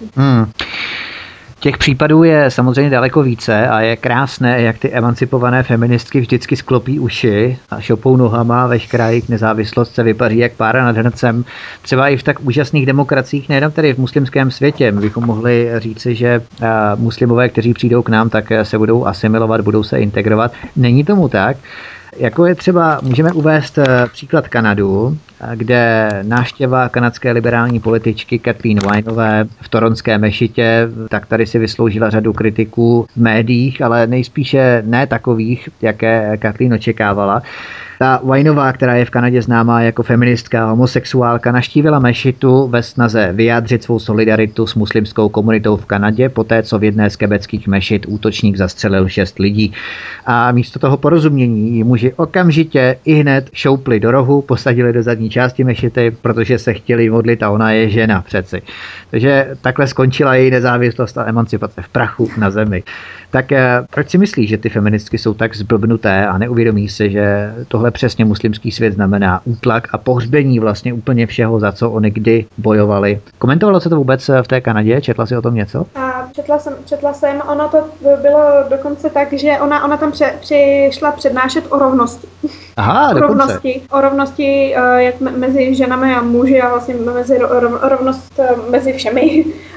Těch případů je samozřejmě daleko více a je krásné, jak ty emancipované feministky vždycky sklopí uši a šopou nohama, veškerá jejich nezávislost se vypaří jak pára nad hrncem. Třeba i v tak úžasných demokraciích, nejenom tady v muslimském světě. My bychom mohli říci, že muslimové, kteří přijdou k nám, tak se budou asimilovat, budou se integrovat. Není tomu tak. Jako je třeba, můžeme uvést příklad Kanadu, kde návštěva kanadské liberální političky Kathleen Wynneové v toronské mešitě, tak tady si vysloužila řadu kritiků v médiích, ale nejspíše ne takových, jaké Kathleen očekávala. Ta Wynneová, která je v Kanadě známá jako feministka a homosexuálka, navštívila mešitu ve snaze vyjádřit svou solidaritu s muslimskou komunitou v Kanadě, poté co v jedné z quebeckých mešit útočník zastřelil 6 lidí. A místo toho porozumění muži okamžitě i hned šoupli do rohu, posadili do zadní části mešity, protože se chtěli modlit a ona je žena přeci. Takže takhle skončila její nezávislost a emancipace v prachu na zemi. Tak proč si myslíš, že ty feministky jsou tak zblbnuté a neuvědomí si, že tohle přesně muslimský svět znamená útlak a pohřbení vlastně úplně všeho, za co oni kdy bojovali? Komentovalo se to vůbec v té Kanadě? Četla jsi o tom něco? Četla jsem, ono to bylo dokonce tak, že ona tam přišla přednášet o rovnosti. Aha, dokonce. O rovnosti jak mezi ženami a muži a vlastně rovnost mezi všemi.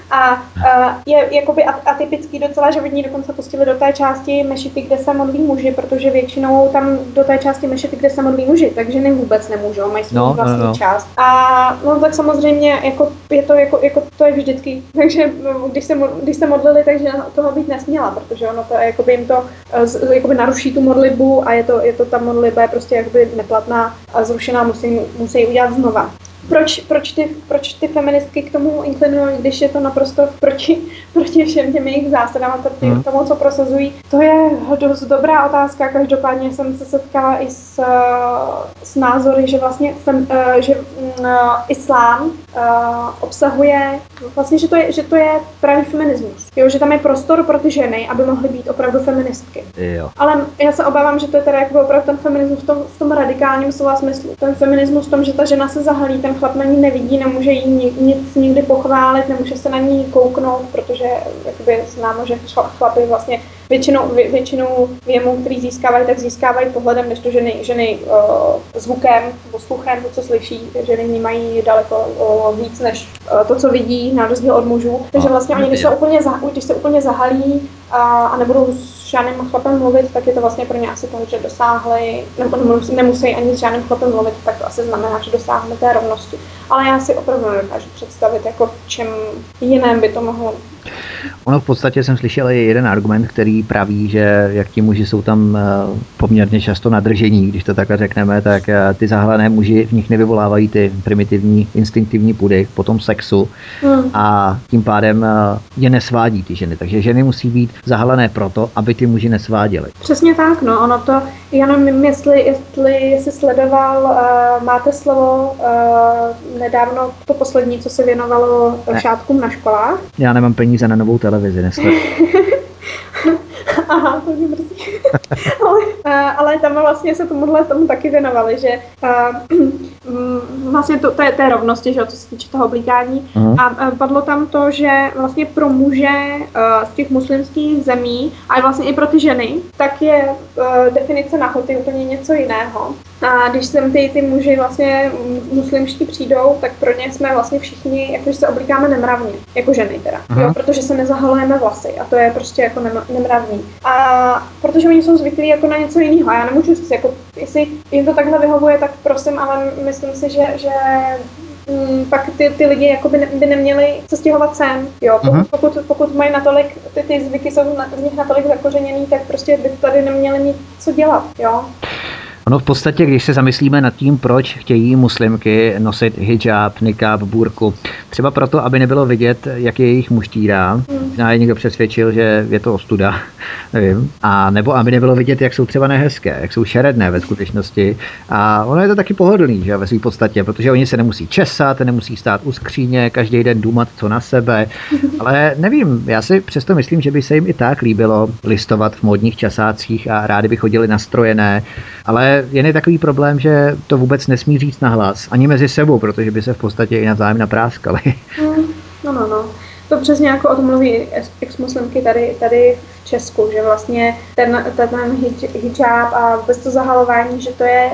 A je jakoby atypický docela, že oni dokonce pustili do té části mešity, kde se modlí muži, protože většinou tam do té části mešity, kde se modlí muži, takže ženy vůbec nemůžou, mají svou vlastní část. A no tak samozřejmě to je vždycky, takže když se modlili, takže toho být nesměla, protože ono to jakoby jim to jakoby naruší tu modlitbu a je to ta modlitba je prostě jakoby neplatná a zrušená, musí udělat znova. Proč ty feministky k tomu inklinují, když je to naprosto proti všem těm jejich zásadám a proti tomu, co prosazují? To je dost dobrá otázka. Každopádně jsem se setkala i s názory, že vlastně islám obsahuje vlastně, že to je právě feminismus. Jo, že tam je prostor pro ty ženy, aby mohly být opravdu feministky. Jo. Ale já se obávám, že to je teda jako opravdu ten feminismus v tom radikálním slova smyslu. Ten feminismus v tom, že ta žena se zahalí, ten chlap na ní nevidí, nemůže jí nic nikdy pochválit, nemůže se na ní kouknout, protože jakoby známo, že chlapy vlastně většinou věmu, který získávají pohledem, než to ženy zvukem nebo sluchem, to, co slyší, ženy vnímají daleko víc, než to, co vidí, na rozdíl od mužů. Takže vlastně oni, když se úplně zahalí a nebudou s žádným chlapem mluvit, tak je to vlastně pro ně asi to, že dosáhli, nebo nemusí ani s žádným chlapem mluvit, tak to asi znamená, že dosáhli té rovnosti. Ale já si opravdu nedokážu představit, jako v čem jiném by to mohlo. Ono v podstatě jsem slyšel i jeden argument, který praví, že jak ti muži jsou tam poměrně často nadržení, když to takhle řekneme, tak ty zahalené muži v nich nevyvolávají ty primitivní instinktivní pudy po tom sexu a tím pádem je nesvádí ty ženy. Takže ženy musí být zahalené proto, aby ty muži nesváděli. Přesně tak, no. Ono to, já nevím, jestli jsi sledoval Máte slovo nedávno to poslední, co se věnovalo šátkům na školách. Já nemám peníze na novou televizi, Aha, to mě mrzí. ale tam vlastně se tomu taky věnovali, že vlastně té rovnosti, že, co se týče toho oblíkání. A padlo tam to, že vlastně pro muže z těch muslimských zemí, a vlastně i pro ty ženy, tak je definice nahoty úplně něco jiného. A když sem ty muži vlastně muslimští přijdou, tak pro ně jsme vlastně všichni, jakože se oblíkáme nemravně, jako ženy teda, jo, protože se nezahalujeme vlasy a to je prostě jako nemravný. A protože oni jsou zvyklí jako na něco jiného a já nemůžu říct, jako jestli jim to takhle vyhovuje, tak prosím, ale myslím si, že pak ty lidi jako by neměli se stěhovat sem. Jo, pokud mají natolik, ty zvyky jsou z nich natolik zakořeněný, tak prostě by tady neměli mít co dělat, jo. Ono v podstatě, když se zamyslíme nad tím, proč chtějí muslimky nosit hijab, nikáb, burku, třeba proto, aby nebylo vidět, jak je jejich muž týrá. Možná je někdo přesvědčil, že je to ostuda, nevím. A nebo aby nebylo vidět, jak jsou třeba nehezké, jak jsou šeredné ve skutečnosti. A ono je to taky pohodlný, že ve své podstatě, protože oni se nemusí česat, nemusí stát u skříně, každý den důmat co na sebe. Ale nevím, já si přesto myslím, že by se jim i tak líbilo listovat v módních časácích a rádi by chodili nastrojené, ale jen je takový problém, že to vůbec nesmí říct nahlas, ani mezi sebou, protože by se v podstatě i navzájem napráskali. No. To přesně jako o tom mluví ex-muslimky tady v Česku, že vlastně ten hijab a vůbec to zahalování, že to je,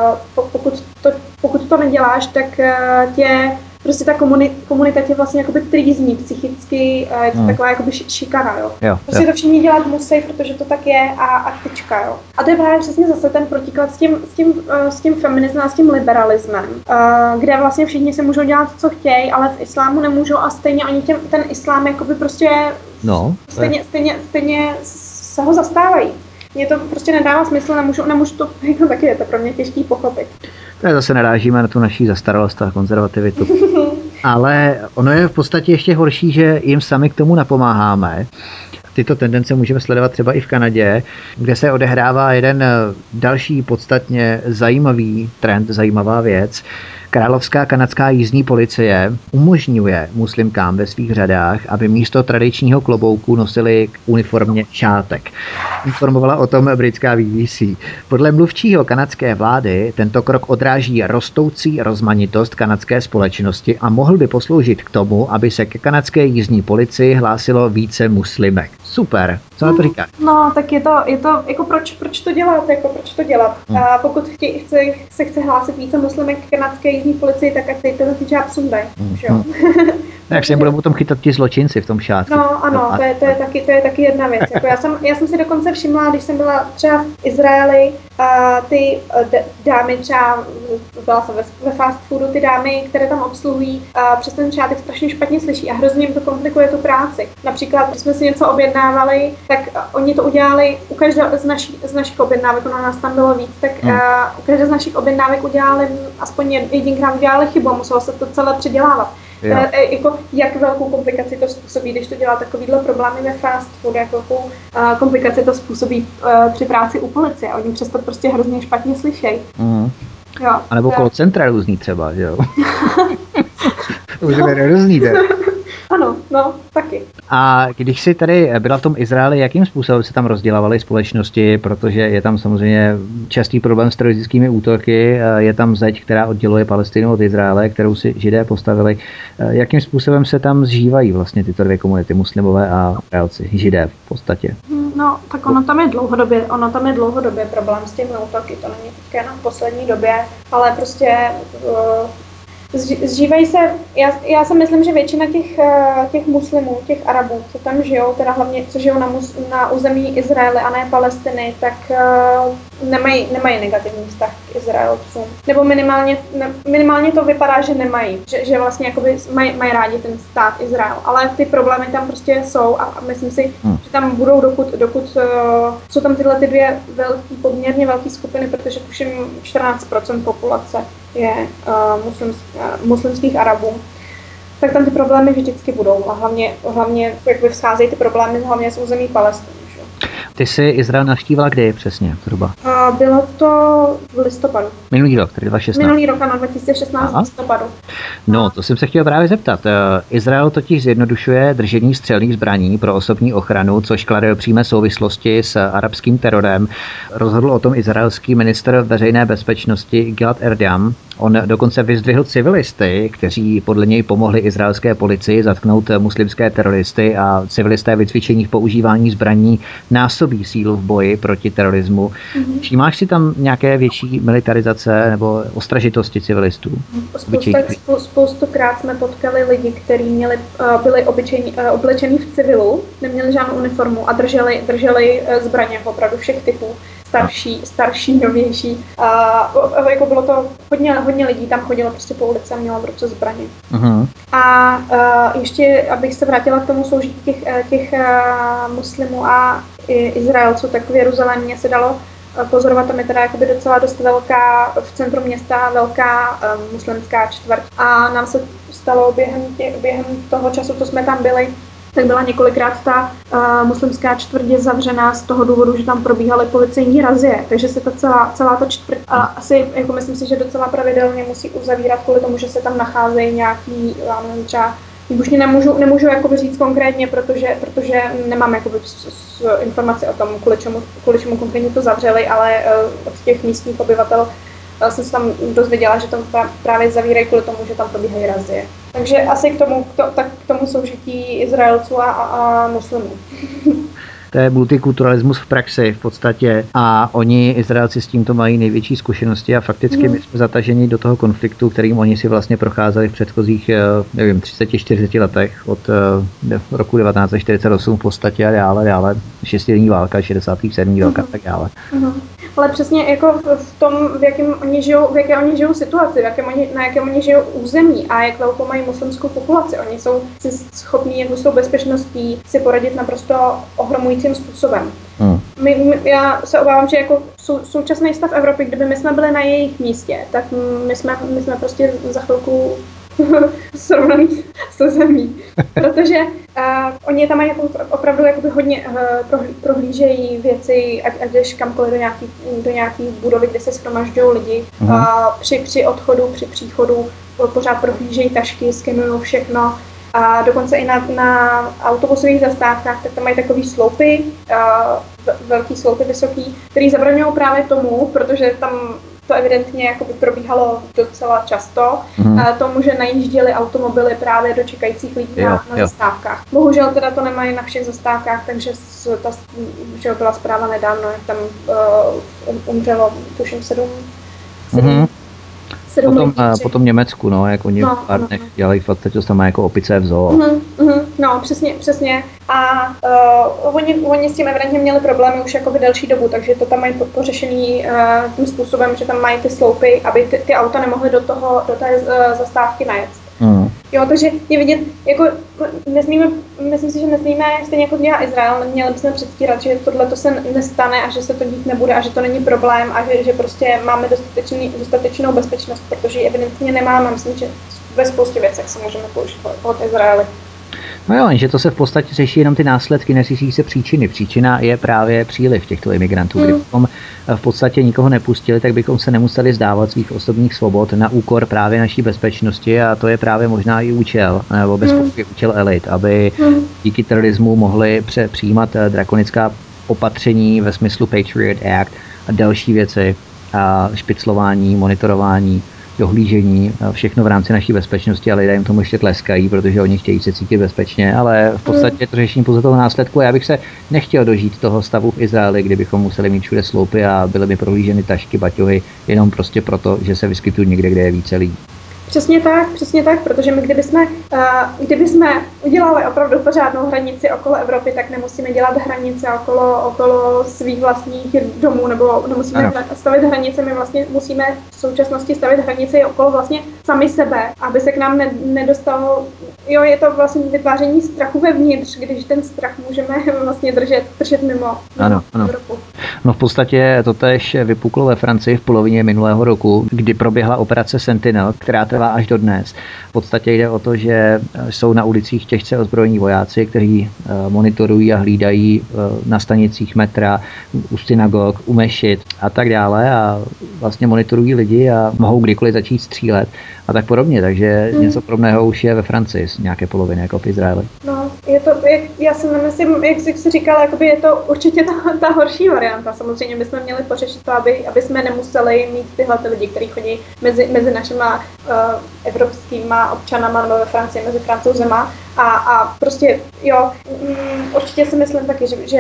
pokud to neděláš, tak tě prostě ta komunita tě vlastně jakoby trýzní psychicky, je to taková jakoby šikana, jo. Prostě to všichni dělat musí, protože to tak je a tyčka, jo. A to je právě přesně zase ten protiklad s tím feminismem a s tím liberalismem, kde vlastně všichni se můžou dělat, co chtějí, ale v islámu nemůžou a stejně oni ten islám jakoby prostě stejně se ho zastávají. Mně to prostě nedává smysl, nemůžu to, jako taky je to pro mě těžký pochopit. To zase narážíme na tu naší zastaralost a konzervativitu. Ale ono je v podstatě ještě horší, že jim sami k tomu napomáháme. Tyto tendence můžeme sledovat třeba i v Kanadě, kde se odehrává jeden další podstatně zajímavý trend, zajímavá věc. Královská kanadská jízdní policie umožňuje muslimkám ve svých řadách, aby místo tradičního klobouku nosili k uniformě šátek. Informovala o tom britská BBC. Podle mluvčího kanadské vlády tento krok odráží rostoucí rozmanitost kanadské společnosti a mohl by posloužit k tomu, aby se ke kanadské jízdní policii hlásilo více muslimek. Super. Co na to říkáš? No, tak je to jako proč to dělat? Proč to dělat? A pokud se chce hlásit více muslimek k kanadské jízdní policii, tak ať ten hijab sundají, jo? Jak se jim budou potom chytat ti zločinci v tom šátku. No ano, to je taky jedna věc. Jako já jsem si dokonce všimla, když jsem byla třeba v Izraeli, ty dámy třeba, byla jsem ve fast foodu, ty dámy, které tam obsluhují, přes ten šátek strašně špatně slyší a hrozně jim to komplikuje tu práci. Například, když jsme si něco objednávali, tak oni to udělali u každé z našich objednávek, ono nás tam bylo víc, tak u každé z našich objednávek udělali, aspoň jedinkrát udělali chybu a muselo se to celé předělávat. Jako, jak velkou komplikaci to způsobí, když to dělá takovýhle problémy ve fast food, jak velkou komplikaci to způsobí při práci u policie. Oni přesto prostě hrozně špatně slyšejí. A nebo call centra různý třeba, že jo? Už je různý, Ano, no, taky. A když jsi tady byla v tom Izraeli, jakým způsobem se tam rozdělovaly společnosti, protože je tam samozřejmě častý problém s teroristickými útoky, je tam zeď, která odděluje Palestinu od Izraele, kterou si Židé postavili. Jakým způsobem se tam zžívají vlastně tyto dvě komunity, muslimové a Izraelci, Židé v podstatě? No, tak ono tam je dlouhodobě problém s těmi útoky, to není teďka jenom v poslední době, ale prostě zžívají se, já si myslím, že většina těch muslimů, těch Arabů, co tam žijou, teda hlavně co žijou na území Izraele a ne Palestiny, tak nemají negativní vztah k Izraelcům. Nebo minimálně to vypadá, že nemají, že vlastně jakoby mají rádi ten stát Izrael. Ale ty problémy tam prostě jsou a myslím si, že tam budou, dokud jsou tam tyhle ty dvě poměrně velké skupiny, protože tuším 14% populace je muslimských Arabů, tak tam ty problémy vždycky budou a hlavně jak vzcházejí ty problémy hlavně z území Palestiny. Ty jsi Izrael navštívila kdy přesně zhruba? Bylo to v listopadu. Minulý rok, tedy 2016. Minulý rok, ano, 2016 v listopadu. No, to jsem se chtěl právě zeptat. Izrael totiž zjednodušuje držení střelných zbraní pro osobní ochranu, což klade do přímé souvislosti s arabským terorem. Rozhodl o tom izraelský ministr veřejné bezpečnosti Gilad Erdan. On dokonce vyzdvihl civilisty, kteří podle něj pomohli izraelské policii zatknout muslimské teroristy a civilisté vycvičení v používání zbraní násobí sílu v boji proti terorismu. Všímáš si tam nějaké větší militarizace nebo ostražitosti civilistů? Spoustukrát jsme potkali lidi, kteří byli oblečení v civilu, neměli žádnou uniformu a drželi zbraně opravdu všech typů. Starší, novější. Jako bylo to hodně lidí tam chodilo prostě po ulici a mělo v ruce zbraně. A ještě, abych se vrátila k tomu soužití těch muslimů a Izraelců, tak v Jeruzalémě se dalo pozorovat, tam je teda jakoby docela dost velká, v centru města velká muslimská čtvrť. A nám se stalo během toho času, co jsme tam byli, tak byla několikrát ta muslimská čtvrť zavřená z toho důvodu, že tam probíhaly policejní razie, takže se ta celá ta čtvrť asi, jako myslím si, že docela pravidelně musí uzavírat kvůli tomu, že se tam nacházejí nějaký, já nevím, třeba už nemůžu jakoby říct konkrétně, protože nemám jakoby informace o tom, kvůli čemu konkrétně to zavřeli, ale od těch místních obyvatel jsem se tam dozvěděla, že tam právě zavírají kvůli tomu, že tam probíhají razie. Takže asi k tomu soužití Izraelců a muslimů. To je multikulturalismus v praxi v podstatě a oni, Izraelci, s tímto mají největší zkušenosti a fakticky my jsme zataženi do toho konfliktu, kterým oni si vlastně procházeli v předchozích, 30-40 letech od roku 1948 v podstatě a dále, šestidenní válka, 67. válka a tak dále. Ale přesně jako v tom, v jaké oni žijou situaci, na jakém oni žijou území a jak velkou mají muslimskou populaci. Oni jsou si schopní jako s tou bezpečností si poradit naprosto ohromujícím způsobem. Já se obávám, že jako současný stav Evropy, kdyby my jsme byli na jejich místě, tak my jsme prostě za chvilku srovnaný s zemí, protože oni tam mají opravdu hodně prohlížejí věci, ať jdeš kamkoliv do nějaký budovy, kde se shromažďují lidi. Při odchodu, při příchodu pořád prohlížejí tašky, skenují všechno. A dokonce i na autobusových zastávkách, tak tam mají takový sloupy, velký sloupy vysoký, který zabraňují právě tomu, protože tam to evidentně jakoby probíhalo docela často, tomu, že najížděli automobily právě do čekajících lidí na zastávkách. Bohužel teda to nemají na všech zastávkách, takže že byla zpráva nedávno, jak tam umřelo tuším Potom Německu, no, jak oni v pár dnech dělají fakt, to samé jako opice v zoo. No, přesně. A oni s tím evidentně měli problémy už jako delší dobu, takže to tam mají pořešený tím způsobem, že tam mají ty sloupy, aby ty auta nemohly do té zastávky najet. Jo, takže je vidět, jako myslím si, že nesmíme, stejně jako dělá Izrael, neměli bychom předstírat, že tohle to se nestane a že se to dít nebude a že to není problém a že prostě máme dostatečnou bezpečnost, protože ji evidentně nemáme. Myslím, že ve spoustě věcech se můžeme použít od Izraeli. No jo, že to se v podstatě řeší jenom ty následky, neřeší se příčiny. Příčina je právě příliv těchto imigrantů. Kdybychom v podstatě nikoho nepustili, tak bychom se nemuseli vzdávat svých osobních svobod na úkor právě naší bezpečnosti a to je právě možná i účel, nebo bezpochyby účel elit, aby díky terorismu mohli přijímat drakonická opatření ve smyslu Patriot Act a další věci, a špiclování, monitorování, dohlížení, všechno v rámci naší bezpečnosti, ale lidé jim tomu ještě tleskají, protože oni chtějí se cítit bezpečně, ale v podstatě to řešení pouze toho následku. Já bych se nechtěl dožít toho stavu v Izraeli, kdybychom museli mít všude sloupy a byly by prohlíženy tašky, baťohy, jenom prostě proto, že se vyskytují někde, kde je více lidí. Přesně tak, protože my kdybychom udělali opravdu pořádnou hranici okolo Evropy, tak nemusíme dělat hranice okolo svých vlastních domů, nebo nemusíme stavit hranice, my vlastně musíme v současnosti stavit hranice okolo vlastně sami sebe, aby se k nám nedostalo, jo, je to vlastně vytváření strachu vevnitř, když ten strach můžeme vlastně držet mimo Evropu. No v podstatě to též vypuklo ve Francii v polovině minulého roku, kdy proběhla operace Sentinel, která trvá až do dnes. V podstatě jde o to, že jsou na ulicích těžce ozbrojení vojáci, kteří monitorují a hlídají na stanicích metra, u synagog, u mešit a tak dále a vlastně monitorují lidi a mohou kdykoliv začít střílet a tak podobně. Takže něco podobného už je ve Francii z nějaké poloviny, jako v Izraeli. No, je to, já si nemyslím, jak jsi říkal, jakoby je to určitě ta horší varianta. Samozřejmě bychom měli pořešit to, aby jsme nemuseli mít tyhle lidi, kteří chodí mezi našima evropskýma občanama nebo ve Francii, mezi Francouzema a prostě jo, určitě si myslím taky, že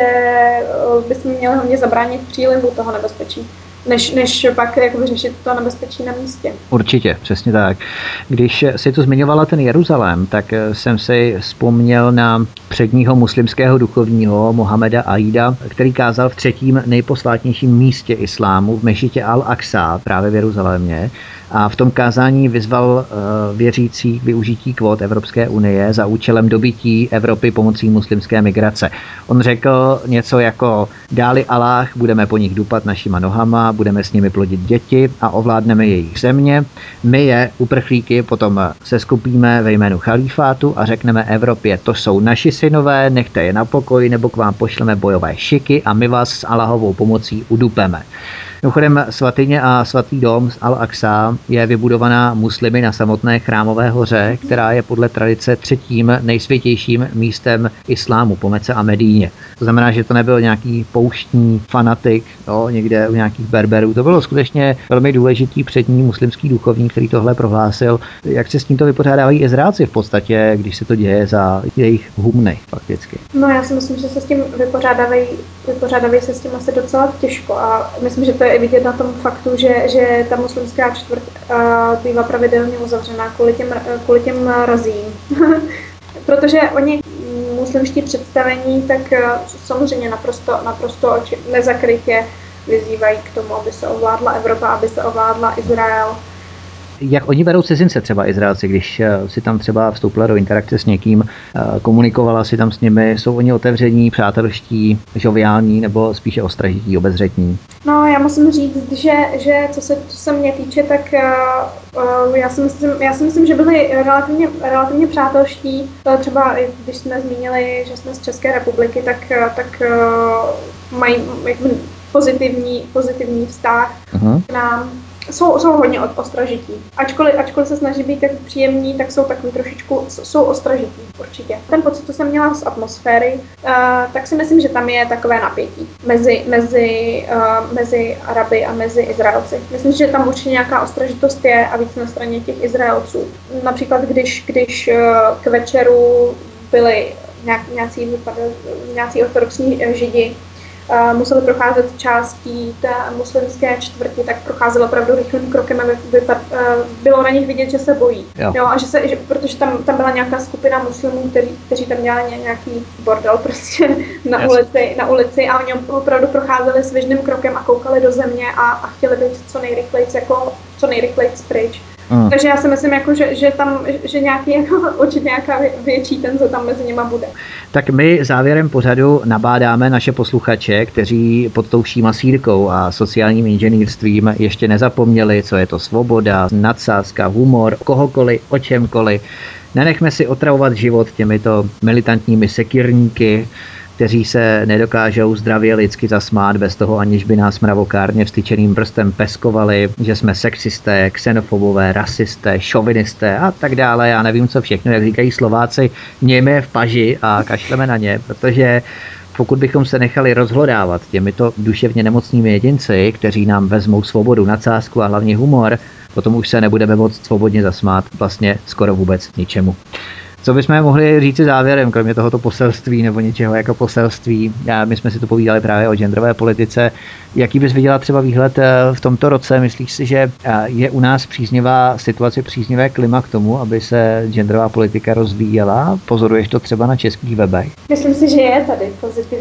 bychom měli hodně zabránit přílivu toho nebezpečí. Než pak jako vyřešit to nebezpečí na místě. Určitě, přesně tak. Když si tu zmiňovala ten Jeruzalém, tak jsem si vzpomněl na předního muslimského duchovního Mohameda Aida, který kázal v třetím nejposvátnějším místě islámu v mešitě Al-Aqsa, právě v Jeruzalémě. A v tom kázání vyzval věřící k využití kvót Evropské unie za účelem dobytí Evropy pomocí muslimské migrace. On řekl něco jako: dáli Aláh, budeme po nich dupat našima nohama, budeme s nimi plodit děti a ovládneme jejich země. My je, uprchlíky, potom seskupíme ve jménu chalífátu a řekneme Evropě: to jsou naši synové, nechte je na pokoji, nebo k vám pošleme bojové šiky a my vás s Aláhovou pomocí udupeme. Mimochodem svatyně a svatý dom z Al-Aqsa je vybudovaná muslimy na samotné Chrámové hoře, která je podle tradice třetím nejsvětějším místem islámu po Mece a Medíně. To znamená, že to nebyl nějaký pouštní fanatik, jo, někde u nějakých berberů. To bylo skutečně velmi důležitý přední muslimský duchovní, který tohle prohlásil. Jak se s tímto vypořádávají Izraelci v podstatě, když se to děje za jejich humny fakticky? No, já si myslím, že se s tím vypořádávají se s tím asi docela těžko a myslím, že to je i vidět na tom faktu, že ta muslimská čtvrť bývá pravidelně uzavřená kvůli těm razím. Protože oni muslimští představení tak samozřejmě naprosto nezakrytě vyzývají k tomu, aby se ovládla Evropa, aby se ovládla Izrael. Jak oni berou cizince třeba Izraelci, když si tam třeba vstoupila do interakce s někým, komunikovala si tam s nimi, jsou oni otevření, přátelští, žoviální nebo spíše ostražití, obezřetní? No, já musím říct, že co se mě týče, tak já si myslím, že byli relativně přátelští. Třeba když jsme zmínili, že jsme z České republiky, tak mají pozitivní vztah k nám. Jsou hodně ostražití. Ačkoliv se snaží být tak příjemní, tak jsou takový trošičku, jsou ostražití určitě. Ten pocit, co jsem měla z atmosféry, tak si myslím, že tam je takové napětí mezi Araby a mezi Izraelci. Myslím, že tam určitě nějaká ostražitost je a víc na straně těch Izraelců. Například, když k večeru byli nějací ortodoxní židi museli procházet částí té muslimské čtvrti, tak procházeli opravdu rychlým krokem a bylo na nich vidět, že se bojí. Jo, a protože tam byla nějaká skupina muslimů, kteří tam měli nějaký bordel prostě na ulici a oni opravdu procházeli svižným krokem a koukali do země a chtěli být co nejrychleji pryč. Takže já si myslím, jako, že nějaký, jako, určitě nějaká větší tenze tam mezi nima bude. Tak my závěrem pořadu nabádáme naše posluchače, kteří pod tou šímasírkou a sociálním inženýrstvím ještě nezapomněli, co je to svoboda, nadsázka, humor, kohokoliv, o čemkoliv. Nenechme si otravovat život těmito militantními sekírníky, kteří se nedokážou zdravě lidsky zasmát bez toho, aniž by nás mravokárně vstyčeným prstem peskovali, že jsme sexisté, xenofobové, rasisté, šovinisté a tak dále. Já nevím, co všechno, jak říkají Slováci, mějme je v paži a kašleme na ně, protože pokud bychom se nechali rozhlodávat těmito duševně nemocnými jedinci, kteří nám vezmou svobodu, nadsázku a hlavně humor, potom už se nebudeme moct svobodně zasmát vlastně skoro vůbec ničemu. Co bychom mohli říci závěrem, kromě tohoto poselství nebo něčeho jako poselství? My jsme si tu povídali právě o genderové politice. Jaký bys viděla třeba výhled v tomto roce? Myslíš si, že je u nás příznivá situace, příznivé klima k tomu, aby se genderová politika rozvíjela? Pozoruješ to třeba na českých webech? Myslím si, že je tady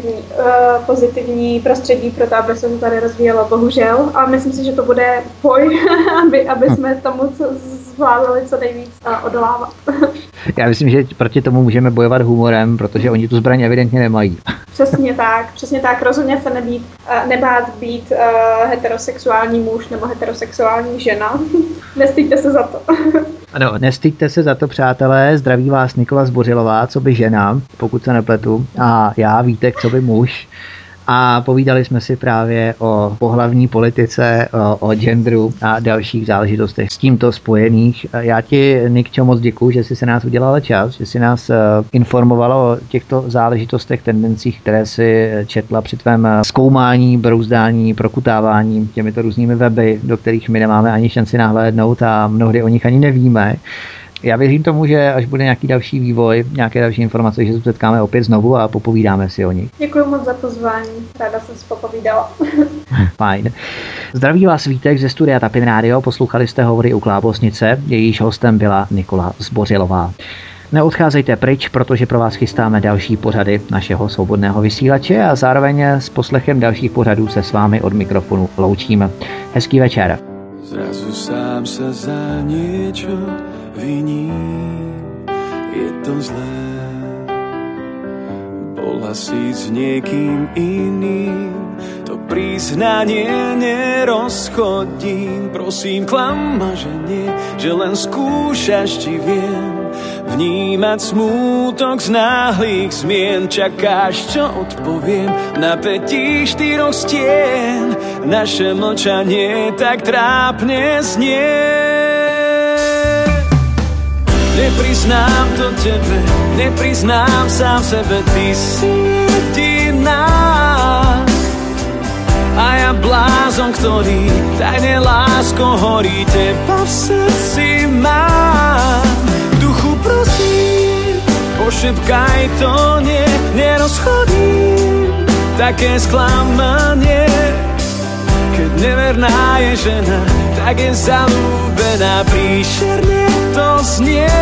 pozitivní prostředí pro to, aby se to tady rozvíjelo, bohužel. A myslím si, že to bude boj, aby jsme tomu zvládali co nejvíc odolávat. Já myslím, že proti tomu můžeme bojovat humorem, protože oni tu zbraň evidentně nemají. Přesně tak. Rozhodně se nebát být heterosexuální muž nebo heterosexuální žena. Nestýďte se za to. Ano, nestýďte se za to, přátelé. Zdraví vás Nikola Zbořilová, co by žena, pokud se nepletu, a já Vítek, co by muž. A povídali jsme si právě o pohlavní politice, o genderu a dalších záležitostech s tímto spojených. Já ti, Nikčo, moc děkuju, že jsi se nás udělala čas, že jsi nás informovala o těchto záležitostech, tendencích, které si četla při tvém zkoumání, brouzdání, prokutávání těmito různými weby, do kterých my nemáme ani šanci nahlédnout a mnohdy o nich ani nevíme. Já věřím tomu, že až bude nějaký další vývoj, nějaké další informace, že se setkáme opět znovu a popovídáme si o nich. Děkuji moc za pozvání, ráda jsem si popovídala. Fajn. Zdraví vás Vítek ze studia Tapin Radio, poslouchali jste Hovory u Klábosnice, jejíž hostem byla Nikola Zbořilová. Neodcházejte pryč, protože pro vás chystáme další pořady našeho svobodného vysílače a zároveň s poslechem dalších pořadů se s vámi od mikrofonu loučíme. Hezký večer. Zrazu sám sa za niečo viním, je to zlé. Bola si s niekým iným, to priznanie nerozchodím. Prosím, klam ma, že nie, že len skúšaš, či viem vnímať smútok z náhlych zmien. Čakáš, čo odpoviem na pätí 4 stien. Naše mlčanie tak trápne znie. Nepriznám to tebe, nepriznám sám sebe, ty si jediná. A ja blázon, ktorý tajne lásko horí, teba v srdci mám. Duchu prosím, pošepkaj to, nerozchodím také sklamanie. Keď neverná je žena, tak je zalúbená, príšerne to znie.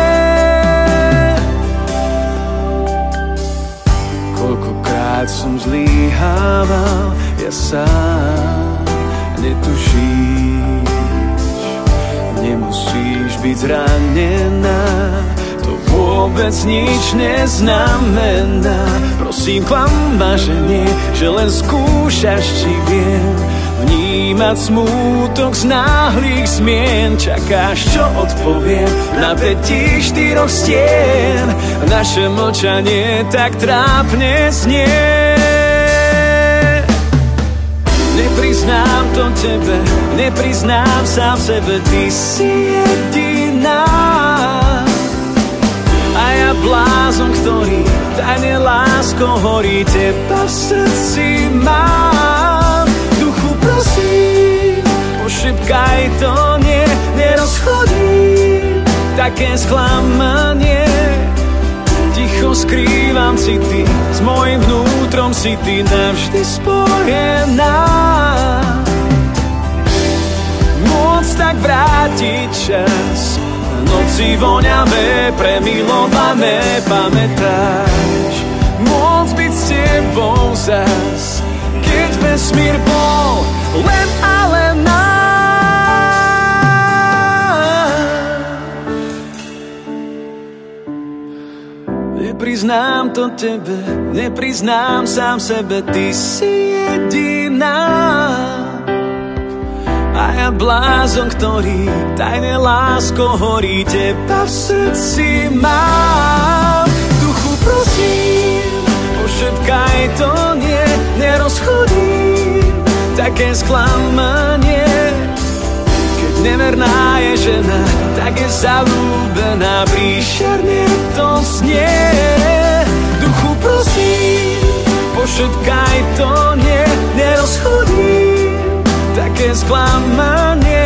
Koľkokrát som zlyhával, ja sám netušíš. Nemusíš byť zranená, to vôbec nič neznamená. Prosím, klam ma, že nie, že len skúšaš, či viem vnímať smútok z náhlych zmien. Čakáš, čo odpoviem na pätí 4 stien. Naše mlčanie tak trápne znie. Nepriznám to tebe, nepriznám sám sebe, ty si jediná. A ja blázon, ktorý tajne lásko horí, teba v srdci mám. Duchu prosím, pošepkaj to, nerozchodím také sklamanie. ticho skrývam city, s mojim vnútrom si ty navždy spojená. Môcť tak vrátiť čas, noci voňavé, premilované, pamätáš? Môcť byť s tebou zas, keď vesmír bol len a len náš. Nepriznám to tebe, nepriznám sám sebe, ty si jediná. A ja blázon, ktorý tajne lásko horí, teba v srdci mám. Duchu prosím, pošetkaj to nie, nerozchodím také sklamanie. Keď neverná je žena, tak je zalúbená, príšerne to znie. Duchu prosím, pošetkaj to nie, nerozchodím také sklamanie.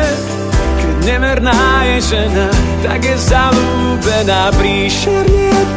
Keď neverná je žena, tak je zalúbená, príšerne